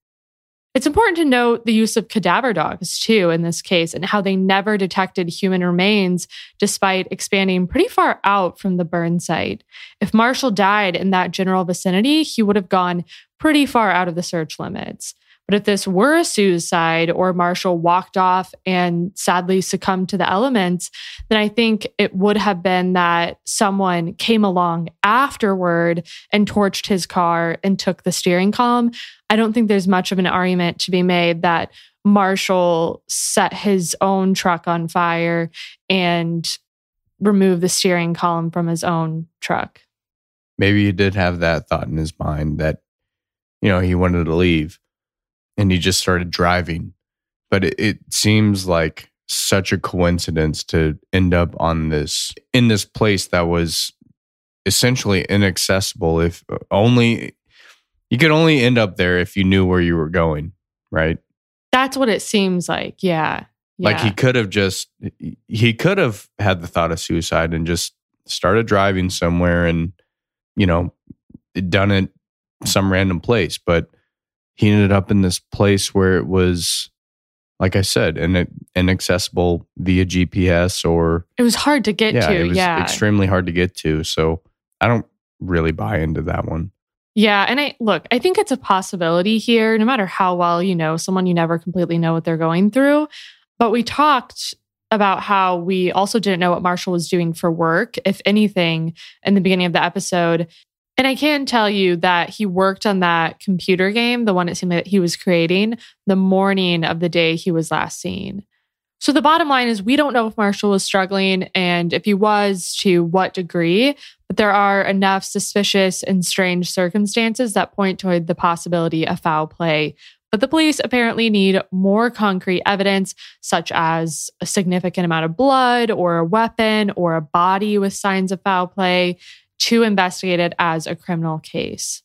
It's important to note the use of cadaver dogs, too, in this case, and how they never detected human remains despite expanding pretty far out from the burn site. If Marshall died in that general vicinity, he would have gone pretty far out of the search limits. But if this were a suicide or Marshall walked off and sadly succumbed to the elements, then I think it would have been that someone came along afterward and torched his car and took the steering column. I don't think there's much of an argument to be made that Marshall set his own truck on fire and removed the steering column from his own truck. Maybe he did have that thought in his mind that, you know, he wanted to leave. And he just started driving. But it, it seems like such a coincidence to end up on this, in this place that was essentially inaccessible. If only, you could only end up there if you knew where you were going, right? That's what it seems like, yeah. yeah. Like he could have just, he could have had the thought of suicide and just started driving somewhere and, you know, done it some random place. But he ended up in this place where it was, like I said, in, inaccessible via G P S or... It was hard to get yeah, to, it was yeah. extremely hard to get to. So I don't really buy into that one. Yeah, and I look, I think it's a possibility here, no matter how well you know someone, you never completely know what they're going through. But we talked about how we also didn't know what Marshall was doing for work, if anything, in the beginning of the episode. And I can tell you that he worked on that computer game, the one it seemed that he was creating, the morning of the day he was last seen. So the bottom line is we don't know if Marshall was struggling and if he was, to what degree, but there are enough suspicious and strange circumstances that point toward the possibility of foul play. But the police apparently need more concrete evidence, such as a significant amount of blood or a weapon or a body with signs of foul play, to investigate it as a criminal case.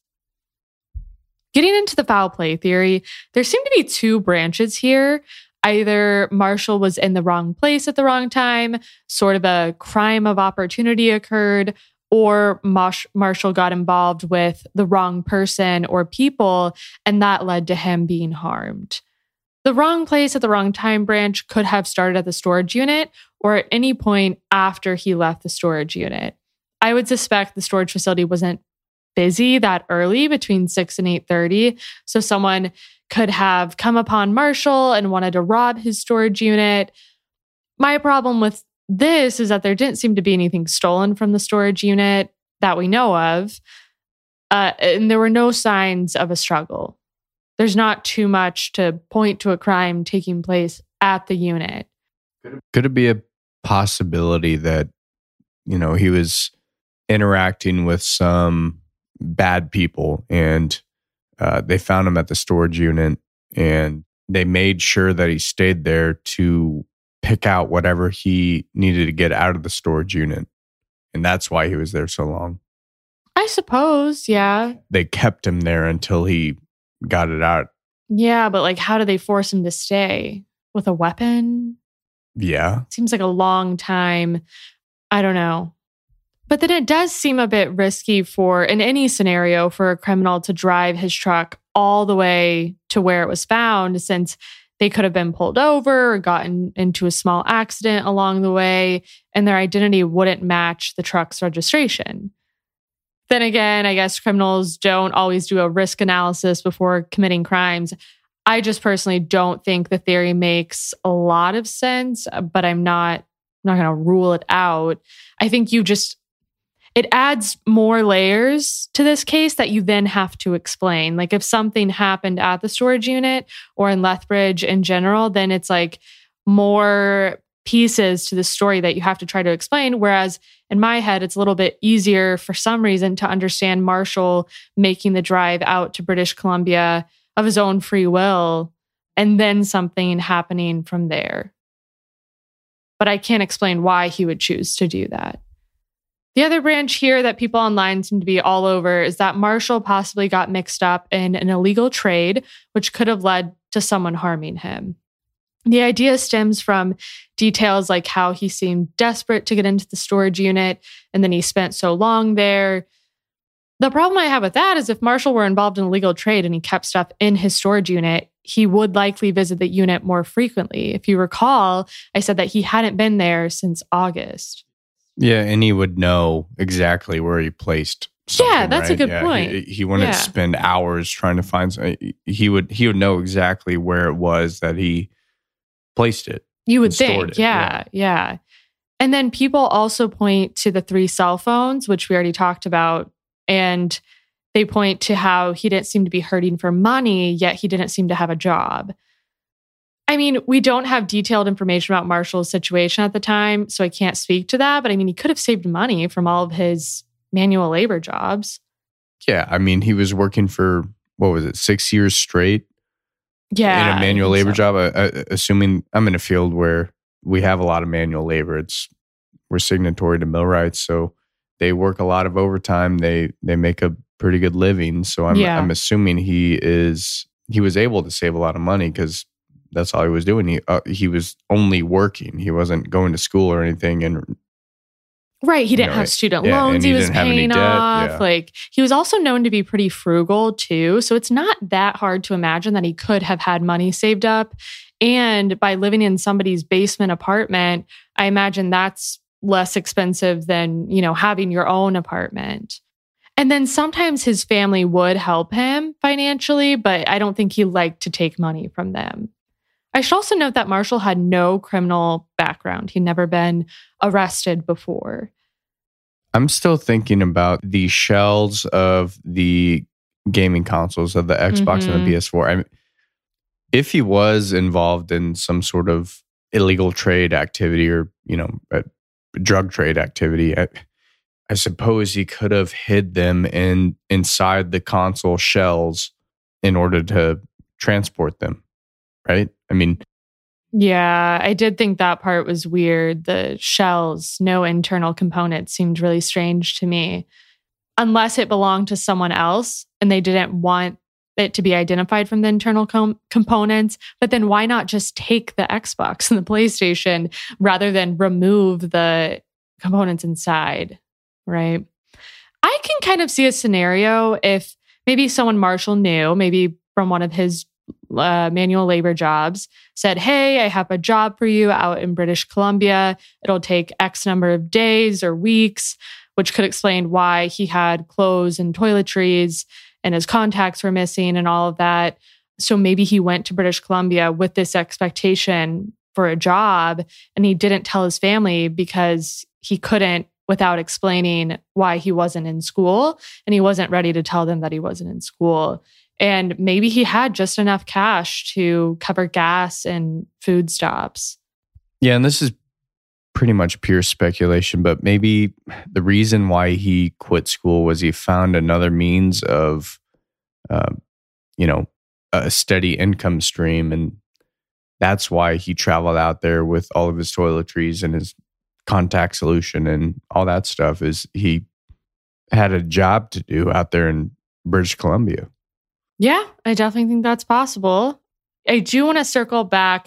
Getting into the foul play theory, there seem to be two branches here. Either Marshall was in the wrong place at the wrong time, sort of a crime of opportunity occurred, or Marsh- Marshall got involved with the wrong person or people, and that led to him being harmed. The wrong place at the wrong time branch could have started at the storage unit or at any point after he left the storage unit. I would suspect the storage facility wasn't busy that early, between six and eight thirty. So someone could have come upon Marshall and wanted to rob his storage unit. My problem with this is that there didn't seem to be anything stolen from the storage unit that we know of. Uh, and there were no signs of a struggle. There's not too much to point to a crime taking place at the unit. Could it be a possibility that, you know, he was interacting with some bad people and uh, they found him at the storage unit and they made sure that he stayed there to pick out whatever he needed to get out of the storage unit. And that's why he was there so long. I suppose, yeah. They kept him there until he got it out. Yeah, but like, how did they force him to stay? with a weapon. Yeah. Seems like a long time. I don't know. But then it does seem a bit risky for, in any scenario, for a criminal to drive his truck all the way to where it was found, since they could have been pulled over or gotten into a small accident along the way, and their identity wouldn't match the truck's registration. Then again, I guess criminals don't always do a risk analysis before committing crimes. I just personally don't think the theory makes a lot of sense, but I'm not, not going to rule it out. I think you just... it adds more layers to this case that you then have to explain. Like if something happened at the storage unit or in Lethbridge in general, then it's like more pieces to the story that you have to try to explain. Whereas in my head, it's a little bit easier for some reason to understand Marshall making the drive out to British Columbia of his own free will and then something happening from there. But I can't explain why he would choose to do that. The other branch here that people online seem to be all over is that Marshall possibly got mixed up in an illegal trade, which could have led to someone harming him. The idea stems from details like how he seemed desperate to get into the storage unit, and then he spent so long there. The problem I have with that is if Marshall were involved in illegal trade and he kept stuff in his storage unit, he would likely visit the unit more frequently. If you recall, I said that he hadn't been there since August. Yeah, and he would know exactly where he placed something. Yeah, that's right? a good yeah, point. He, he wouldn't yeah. spend hours trying to find something. He would he would know exactly where it was that he placed it. You would think, it. Yeah, yeah, yeah. And then people also point to the three cell phones, which we already talked about, and they point to how he didn't seem to be hurting for money, yet he didn't seem to have a job. I mean, we don't have detailed information about Marshall's situation at the time, so I can't speak to that. But I mean, he could have saved money from all of his manual labor jobs. Yeah, I mean, he was working for, what was it, six years straight? Yeah. In a manual labor so. job, uh, assuming I'm in a field where we have a lot of manual labor. It's we're signatory to millwrights, so they work a lot of overtime. They they make a pretty good living. So I'm yeah. I'm assuming he is he was able to save a lot of money because that's all he was doing. He uh, he was only working. He wasn't going to school or anything. And right, he didn't know, have student yeah, loans. He, he was paying off. Yeah. Like he was also known to be pretty frugal too. So it's not that hard to imagine that he could have had money saved up. And by living in somebody's basement apartment, I imagine that's less expensive than, you know, having your own apartment. And then sometimes his family would help him financially, but I don't think he liked to take money from them. I should also note that Marshall had no criminal background. He'd never been arrested before. I'm still thinking about the shells of the gaming consoles of the Xbox mm-hmm. and the P S four. I mean, if he was involved in some sort of illegal trade activity or, you know, a drug trade activity, I, I suppose he could have hid them in inside the console shells in order to transport them, right? I mean, yeah, I did think that part was weird. The shells, no internal components, seemed really strange to me. Unless it belonged to someone else and they didn't want it to be identified from the internal com- components. But then why not just take the Xbox and the PlayStation rather than remove the components inside, right? I can kind of see a scenario if maybe someone Marshall knew, maybe from one of his Uh, manual labor jobs, said, hey, I have a job for you out in British Columbia. It'll take X number of days or weeks, which could explain why he had clothes and toiletries and his contacts were missing and all of that. So maybe he went to British Columbia with this expectation for a job and he didn't tell his family because he couldn't without explaining why he wasn't in school, and he wasn't ready to tell them that he wasn't in school. And maybe he had just enough cash to cover gas and food stops. Yeah, and this is pretty much pure speculation, but maybe the reason why he quit school was he found another means of, uh, you know, a steady income stream. And that's why he traveled out there with all of his toiletries and his contact solution and all that stuff, is he had a job to do out there in British Columbia. Yeah, I definitely think that's possible. I do want to circle back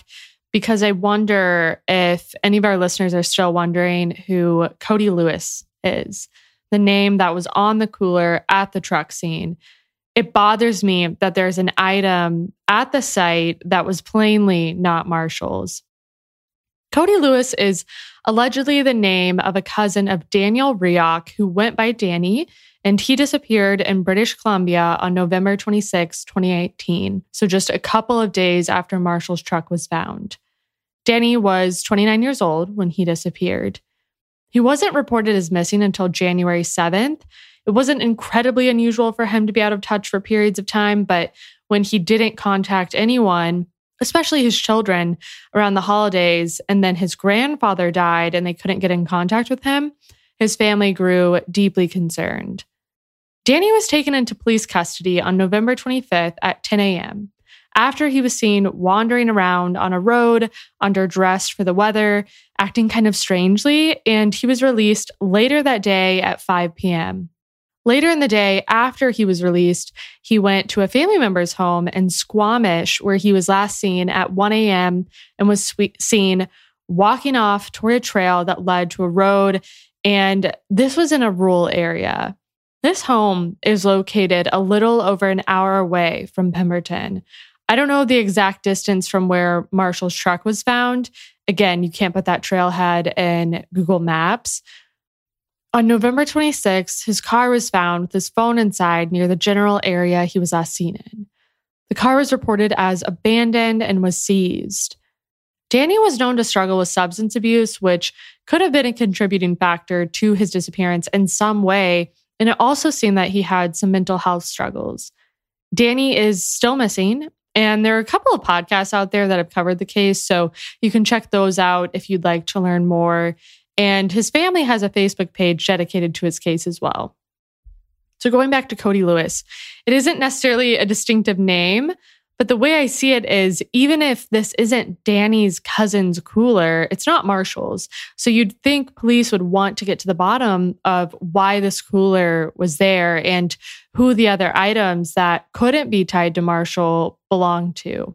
because I wonder if any of our listeners are still wondering who Cody Lewis is, the name that was on the cooler at the truck scene. It bothers me that there's an item at the site that was plainly not Marshall's. Cody Lewis is allegedly the name of a cousin of Daniel Rioch, who went by Danny, and he disappeared in British Columbia on November twenty-sixth, twenty eighteen, so just a couple of days after Marshall's truck was found. Danny was twenty-nine years old when he disappeared. He wasn't reported as missing until January seventh. It wasn't incredibly unusual for him to be out of touch for periods of time, but when he didn't contact anyone, especially his children, around the holidays, and then his grandfather died and they couldn't get in contact with him, his family grew deeply concerned. Danny was taken into police custody on November twenty-fifth at ten a.m. after he was seen wandering around on a road, underdressed for the weather, acting kind of strangely, and he was released later that day at five p.m. Later in the day, after he was released, he went to a family member's home in Squamish, where he was last seen at one a.m. and was seen walking off toward a trail that led to a road, and this was in a rural area. This home is located a little over an hour away from Pemberton. I don't know the exact distance from where Marshall's truck was found. Again, you can't put that trailhead in Google Maps. On November twenty-sixth, his car was found with his phone inside near the general area he was last seen in. The car was reported as abandoned and was seized. Danny was known to struggle with substance abuse, which could have been a contributing factor to his disappearance in some way, and it also seemed that he had some mental health struggles. Danny is still missing, and there are a couple of podcasts out there that have covered the case, so you can check those out if you'd like to learn more. And his family has a Facebook page dedicated to his case as well. So going back to Cody Lewis, it isn't necessarily a distinctive name, but the way I see it is, even if this isn't Danny's cousin's cooler, it's not Marshall's. So you'd think police would want to get to the bottom of why this cooler was there and who the other items that couldn't be tied to Marshall belonged to.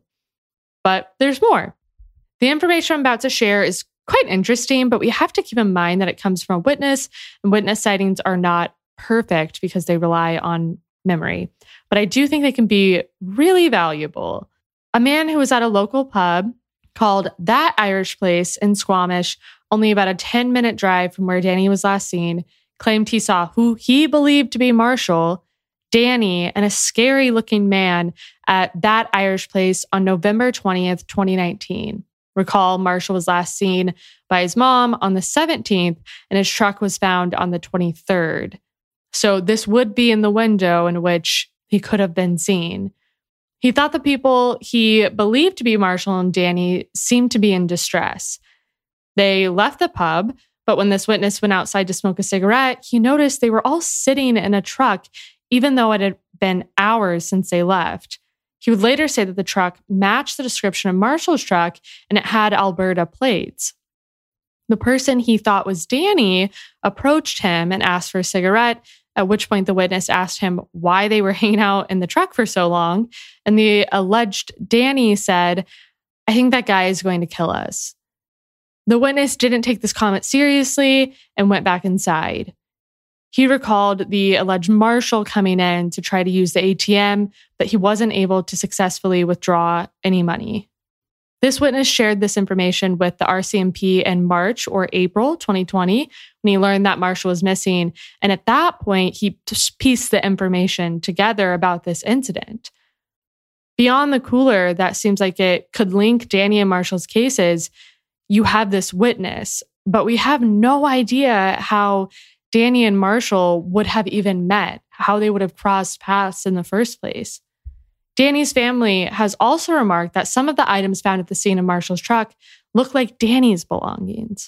But there's more. The information I'm about to share is quite interesting, but we have to keep in mind that it comes from a witness, and witness sightings are not perfect because they rely on memory. But I do think they can be really valuable. A man who was at a local pub called That Irish Place in Squamish, only about a ten-minute drive from where Danny was last seen, claimed he saw who he believed to be Marshall, Danny, and a scary-looking man at That Irish Place on November twentieth, twenty nineteen. Recall, Marshall was last seen by his mom on the seventeenth, and his truck was found on the twenty-third. So this would be in the window in which he could have been seen. He thought the people he believed to be Marshall and Danny seemed to be in distress. They left the pub, but when this witness went outside to smoke a cigarette, he noticed they were all sitting in a truck, even though it had been hours since they left. He would later say that the truck matched the description of Marshall's truck and it had Alberta plates. The person he thought was Danny approached him and asked for a cigarette, at which point the witness asked him why they were hanging out in the truck for so long. And the alleged Danny said, "I think that guy is going to kill us." The witness didn't take this comment seriously and went back inside. He recalled the alleged Marshall coming in to try to use the A T M, but he wasn't able to successfully withdraw any money. This witness shared this information with the R C M P in March or April twenty twenty when he learned that Marshall was missing. And at that point, he pieced the information together about this incident. Beyond the cooler, that seems like it could link Danny and Marshall's cases. You have this witness, but we have no idea how Danny and Marshall would have even met, how they would have crossed paths in the first place. Danny's family has also remarked that some of the items found at the scene of Marshall's truck look like Danny's belongings.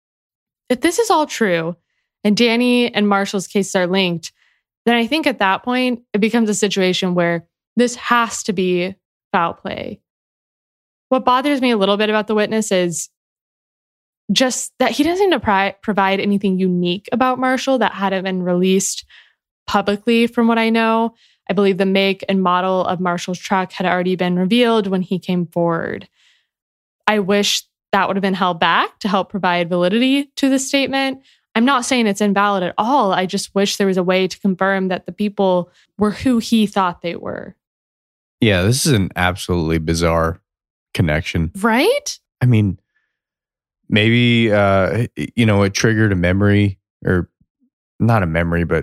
If this is all true, and Danny and Marshall's cases are linked, then I think at that point, it becomes a situation where this has to be foul play. What bothers me a little bit about the witness is just that he doesn't pri- provide anything unique about Marshall that hadn't been released publicly from what I know. I believe the make and model of Marshall's truck had already been revealed when he came forward. I wish that would have been held back to help provide validity to the statement. I'm not saying it's invalid at all. I just wish there was a way to confirm that the people were who he thought they were. Yeah, this is an absolutely bizarre connection. Right? I mean, maybe, uh, you know, it triggered a memory, or not a memory, but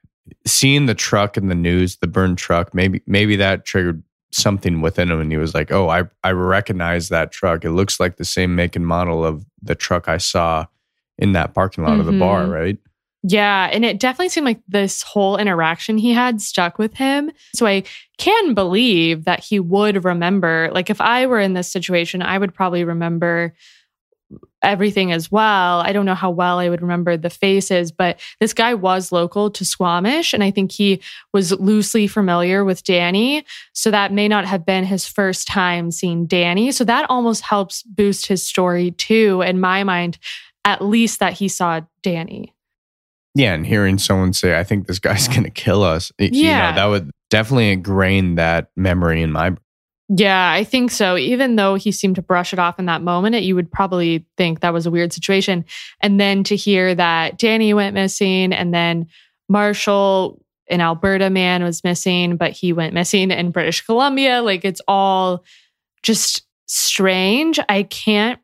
seeing the truck in the news, the burned truck, maybe maybe that triggered something within him. And he was like, oh, I, I recognize that truck. It looks like the same make and model of the truck I saw in that parking lot mm-hmm. of the bar, right? Yeah. And it definitely seemed like this whole interaction he had stuck with him. So I can believe that he would remember, like if I were in this situation, I would probably remember everything as well. I don't know how well I would remember the faces, but this guy was local to Squamish, and I think he was loosely familiar with Danny. So that may not have been his first time seeing Danny. So that almost helps boost his story too, in my mind, at least that he saw Danny. Yeah, and hearing someone say, I think this guy's going to kill us, yeah. you know, that would definitely ingrain that memory in my brain. Yeah, I think so. Even though he seemed to brush it off in that moment, you would probably think that was a weird situation. And then to hear that Danny went missing, and then Marshall, an Alberta man, was missing, but he went missing in British Columbia. Like, it's all just strange. I can't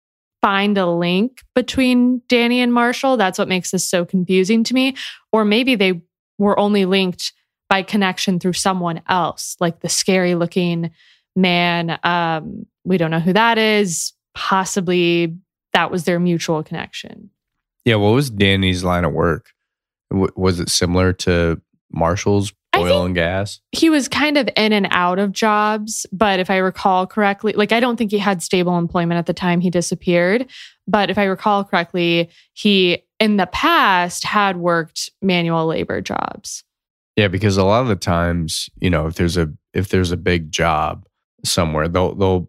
find a link between Danny and Marshall. That's what makes this so confusing to me. Or maybe they were only linked by connection through someone else, like the scary looking man. Um, we don't know who that is. Possibly that was their mutual connection. Yeah. What was Danny's line of work? W- was it similar to Marshall's, oil and gas? He was kind of in and out of jobs, but if I recall correctly, like I don't think he had stable employment at the time he disappeared. But if I recall correctly, he in the past had worked manual labor jobs. Yeah, because a lot of the times, you know, if there's a if there's a big job somewhere, they'll they'll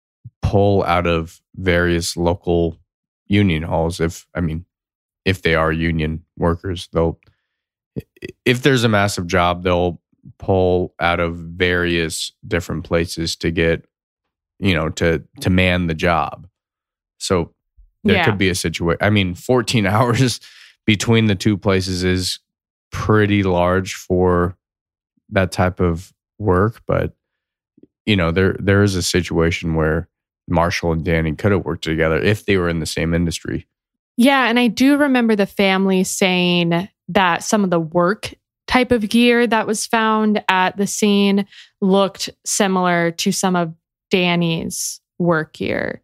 pull out of various local union halls. If I mean, if they are union workers, they'll if there's a massive job, they'll pull out of various different places to get, you know, to to man the job. So there yeah. could be a situation. I mean, fourteen hours between the two places is pretty large for that type of work, but you know, there there is a situation where Marshall and Danny could have worked together if they were in the same industry. Yeah, and I do remember the family saying that some of the work type of gear that was found at the scene looked similar to some of Danny's work gear.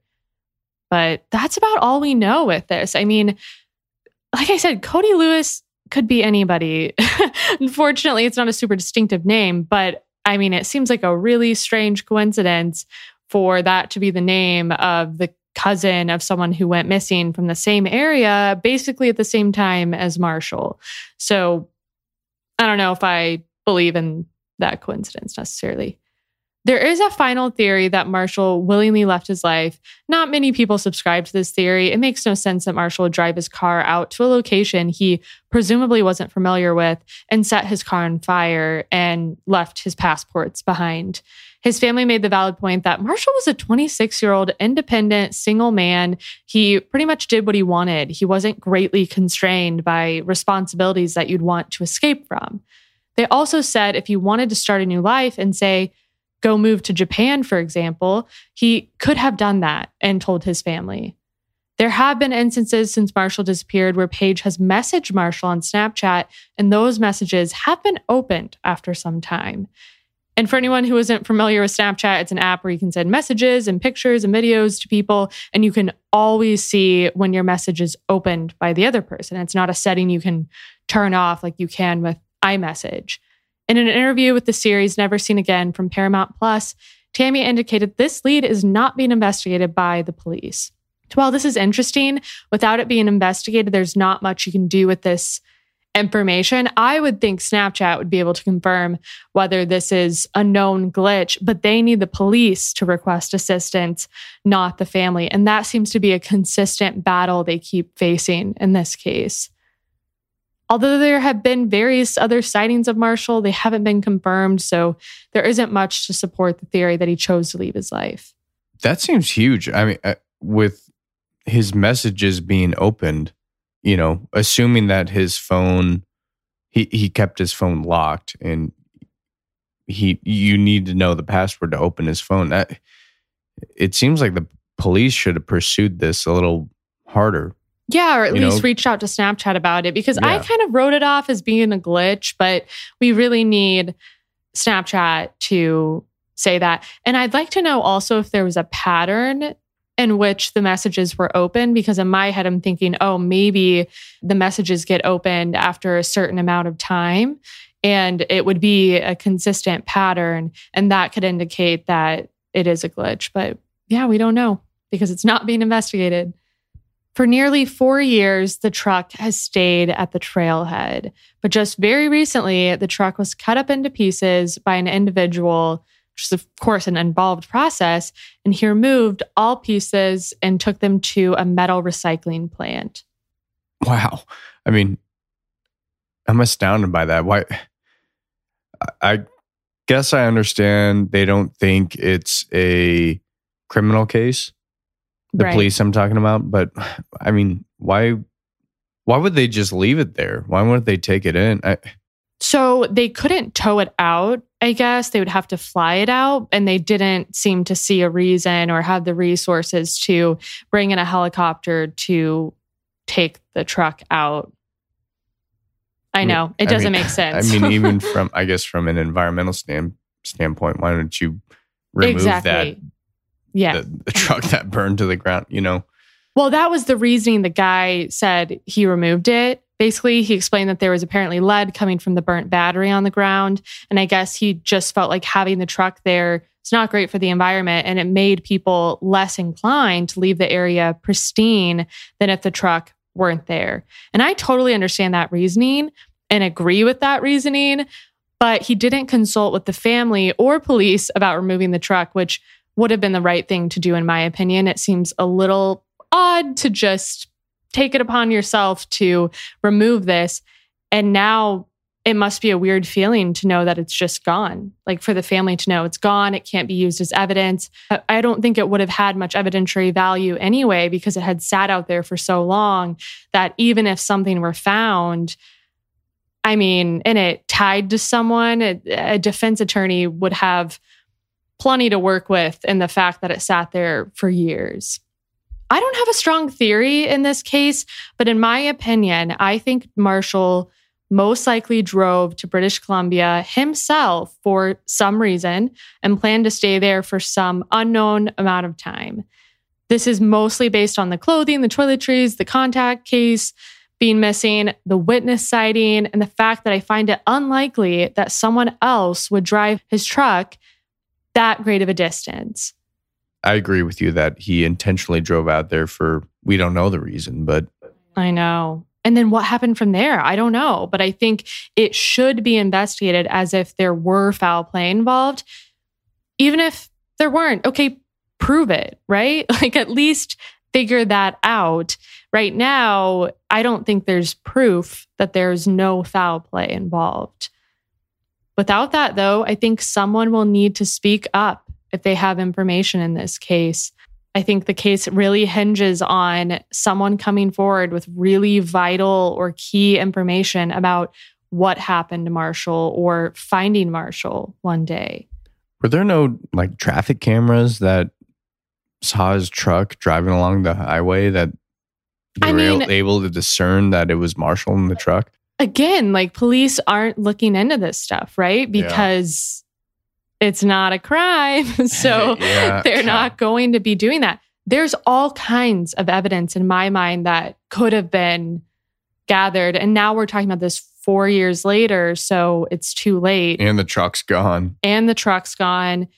But that's about all we know with this. I mean, like I said, Cody Lewis could be anybody. Unfortunately, it's not a super distinctive name, but I mean, it seems like a really strange coincidence for that to be the name of the cousin of someone who went missing from the same area, basically at the same time as Marshall. So I don't know if I believe in that coincidence necessarily. There is a final theory that Marshall willingly left his life. Not many people subscribe to this theory. It makes no sense that Marshall would drive his car out to a location he presumably wasn't familiar with and set his car on fire and left his passports behind. His family made the valid point that Marshall was a twenty-six-year-old independent single man. He pretty much did what he wanted. He wasn't greatly constrained by responsibilities that you'd want to escape from. They also said if he wanted to start a new life and say, go move to Japan, for example, he could have done that and told his family. There have been instances since Marshall disappeared where Paige has messaged Marshall on Snapchat, and those messages have been opened after some time. And for anyone who isn't familiar with Snapchat, it's an app where you can send messages and pictures and videos to people, and you can always see when your message is opened by the other person. It's not a setting you can turn off like you can with iMessage. In an interview with the series Never Seen Again from Paramount Plus, Tammy indicated this lead is not being investigated by the police. While this is interesting, without it being investigated, there's not much you can do with this information. I would think Snapchat would be able to confirm whether this is a known glitch, but they need the police to request assistance, not the family. And that seems to be a consistent battle they keep facing in this case. Although there have been various other sightings of Marshall, they haven't been confirmed, so there isn't much to support the theory that he chose to leave his life. That seems huge. I mean, uh, with his messages being opened, you know, assuming that his phone, he, he kept his phone locked and he, you need to know the password to open his phone. That, it seems like the police should have pursued this a little harder. Yeah, or at You least know? reached out to Snapchat about it, because I Yeah. kind of wrote it off as being a glitch, but we really need Snapchat to say that. And I'd like to know also if there was a pattern in which the messages were opened, because in my head, I'm thinking, oh, maybe the messages get opened after a certain amount of time and it would be a consistent pattern. And that could indicate that it is a glitch. But yeah, we don't know because it's not being investigated. For nearly four years, the truck has stayed at the trailhead. But just very recently, the truck was cut up into pieces by an individual, which is, of course, an involved process, and he removed all pieces and took them to a metal recycling plant. Wow. I mean, I'm astounded by that. Why? I guess I understand they don't think it's a criminal case, the Right. police I'm talking about, but I mean, why why would they just leave it there? Why wouldn't they take it in? I, So they couldn't tow it out, I guess. They would have to fly it out, and they didn't seem to see a reason or have the resources to bring in a helicopter to take the truck out. I know. It I doesn't mean- make sense. I mean, even from, I guess, from an environmental stand, standpoint, why don't you remove exactly. Yeah. that, the, the truck that burned to the ground, you know? Well, that was the reasoning the guy said he removed it. Basically, he explained that there was apparently lead coming from the burnt battery on the ground. And I guess he just felt like having the truck there is not great for the environment. And it made people less inclined to leave the area pristine than if the truck weren't there. And I totally understand that reasoning and agree with that reasoning. But he didn't consult with the family or police about removing the truck, which would have been the right thing to do, in my opinion. It seems a little odd to just take it upon yourself to remove this. And now it must be a weird feeling to know that it's just gone. Like for the family to know it's gone, it can't be used as evidence. I don't think it would have had much evidentiary value anyway, because it had sat out there for so long that even if something were found, I mean, and it tied to someone, a, a defense attorney would have plenty to work with in the fact that it sat there for years. I don't have a strong theory in this case, but in my opinion, I think Marshall most likely drove to British Columbia himself for some reason and planned to stay there for some unknown amount of time. This is mostly based on the clothing, the toiletries, the contact case being missing, the witness sighting, and the fact that I find it unlikely that someone else would drive his truck that great of a distance. I agree with you that he intentionally drove out there for, we don't know the reason, but I know. And then what happened from there? I don't know. But I think it should be investigated as if there were foul play involved. Even if there weren't, okay, prove it, right? Like at least figure that out. Right now, I don't think there's proof that there's no foul play involved. Without that, though, I think someone will need to speak up if they have information in this case. I think the case really hinges on someone coming forward with really vital or key information about what happened to Marshall or finding Marshall one day. were there no like traffic cameras that saw his truck driving along the highway that they I were mean- a- able to discern that it was Marshall in the truck? Again, like police aren't looking into this stuff, right? Yeah. Because it's not a crime. So Yeah. they're not going to be doing that. There's all kinds of evidence in my mind that could have been gathered. And now we're talking about this four years later. So it's too late. And the truck's gone. And the truck's gone.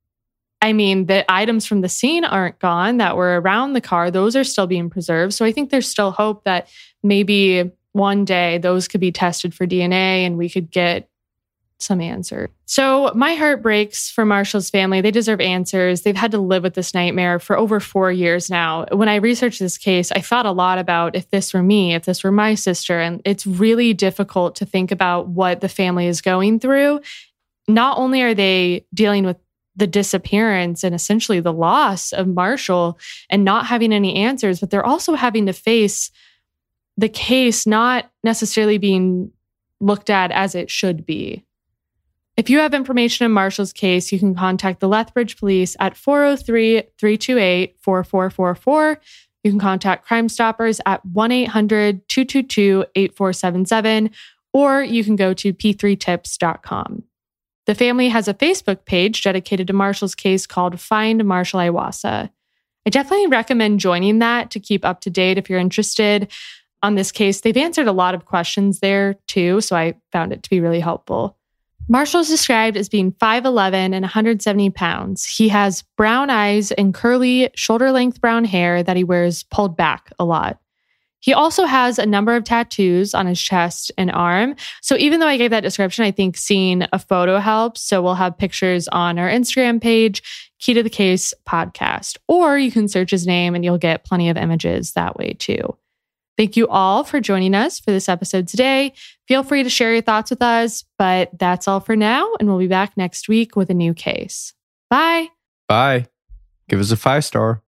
I mean, the items from the scene aren't gone that were around the car. Those are still being preserved. So I think there's still hope that maybe one day those could be tested for D N A and we could get some answer. So my heart breaks for Marshall's family. They deserve answers. They've had to live with this nightmare for over four years now. When I researched this case, I thought a lot about if this were me, if this were my sister, and it's really difficult to think about what the family is going through. Not only are they dealing with the disappearance and essentially the loss of Marshall and not having any answers, but they're also having to face the case not necessarily being looked at as it should be. If you have information in Marshall's case, you can contact the Lethbridge Police at four oh three, three two eight, four four four four. You can contact Crime Stoppers at one eight hundred, two two two, eight four seven seven, or you can go to p three tips dot com. The family has a Facebook page dedicated to Marshall's case called Find Marshall Iwasa. I definitely recommend joining that to keep up to date if you're interested on this case. They've answered a lot of questions there too, so I found it to be really helpful. Marshall is described as being five eleven and one hundred seventy pounds. He has brown eyes and curly, shoulder-length brown hair that he wears pulled back a lot. He also has a number of tattoos on his chest and arm. So even though I gave that description, I think seeing a photo helps. So we'll have pictures on our Instagram page, Key to the Case Podcast. Or you can search his name and you'll get plenty of images that way too. Thank you all for joining us for this episode today. Feel free to share your thoughts with us, but that's all for now, and we'll be back next week with a new case. Bye. Bye. Give us a five star.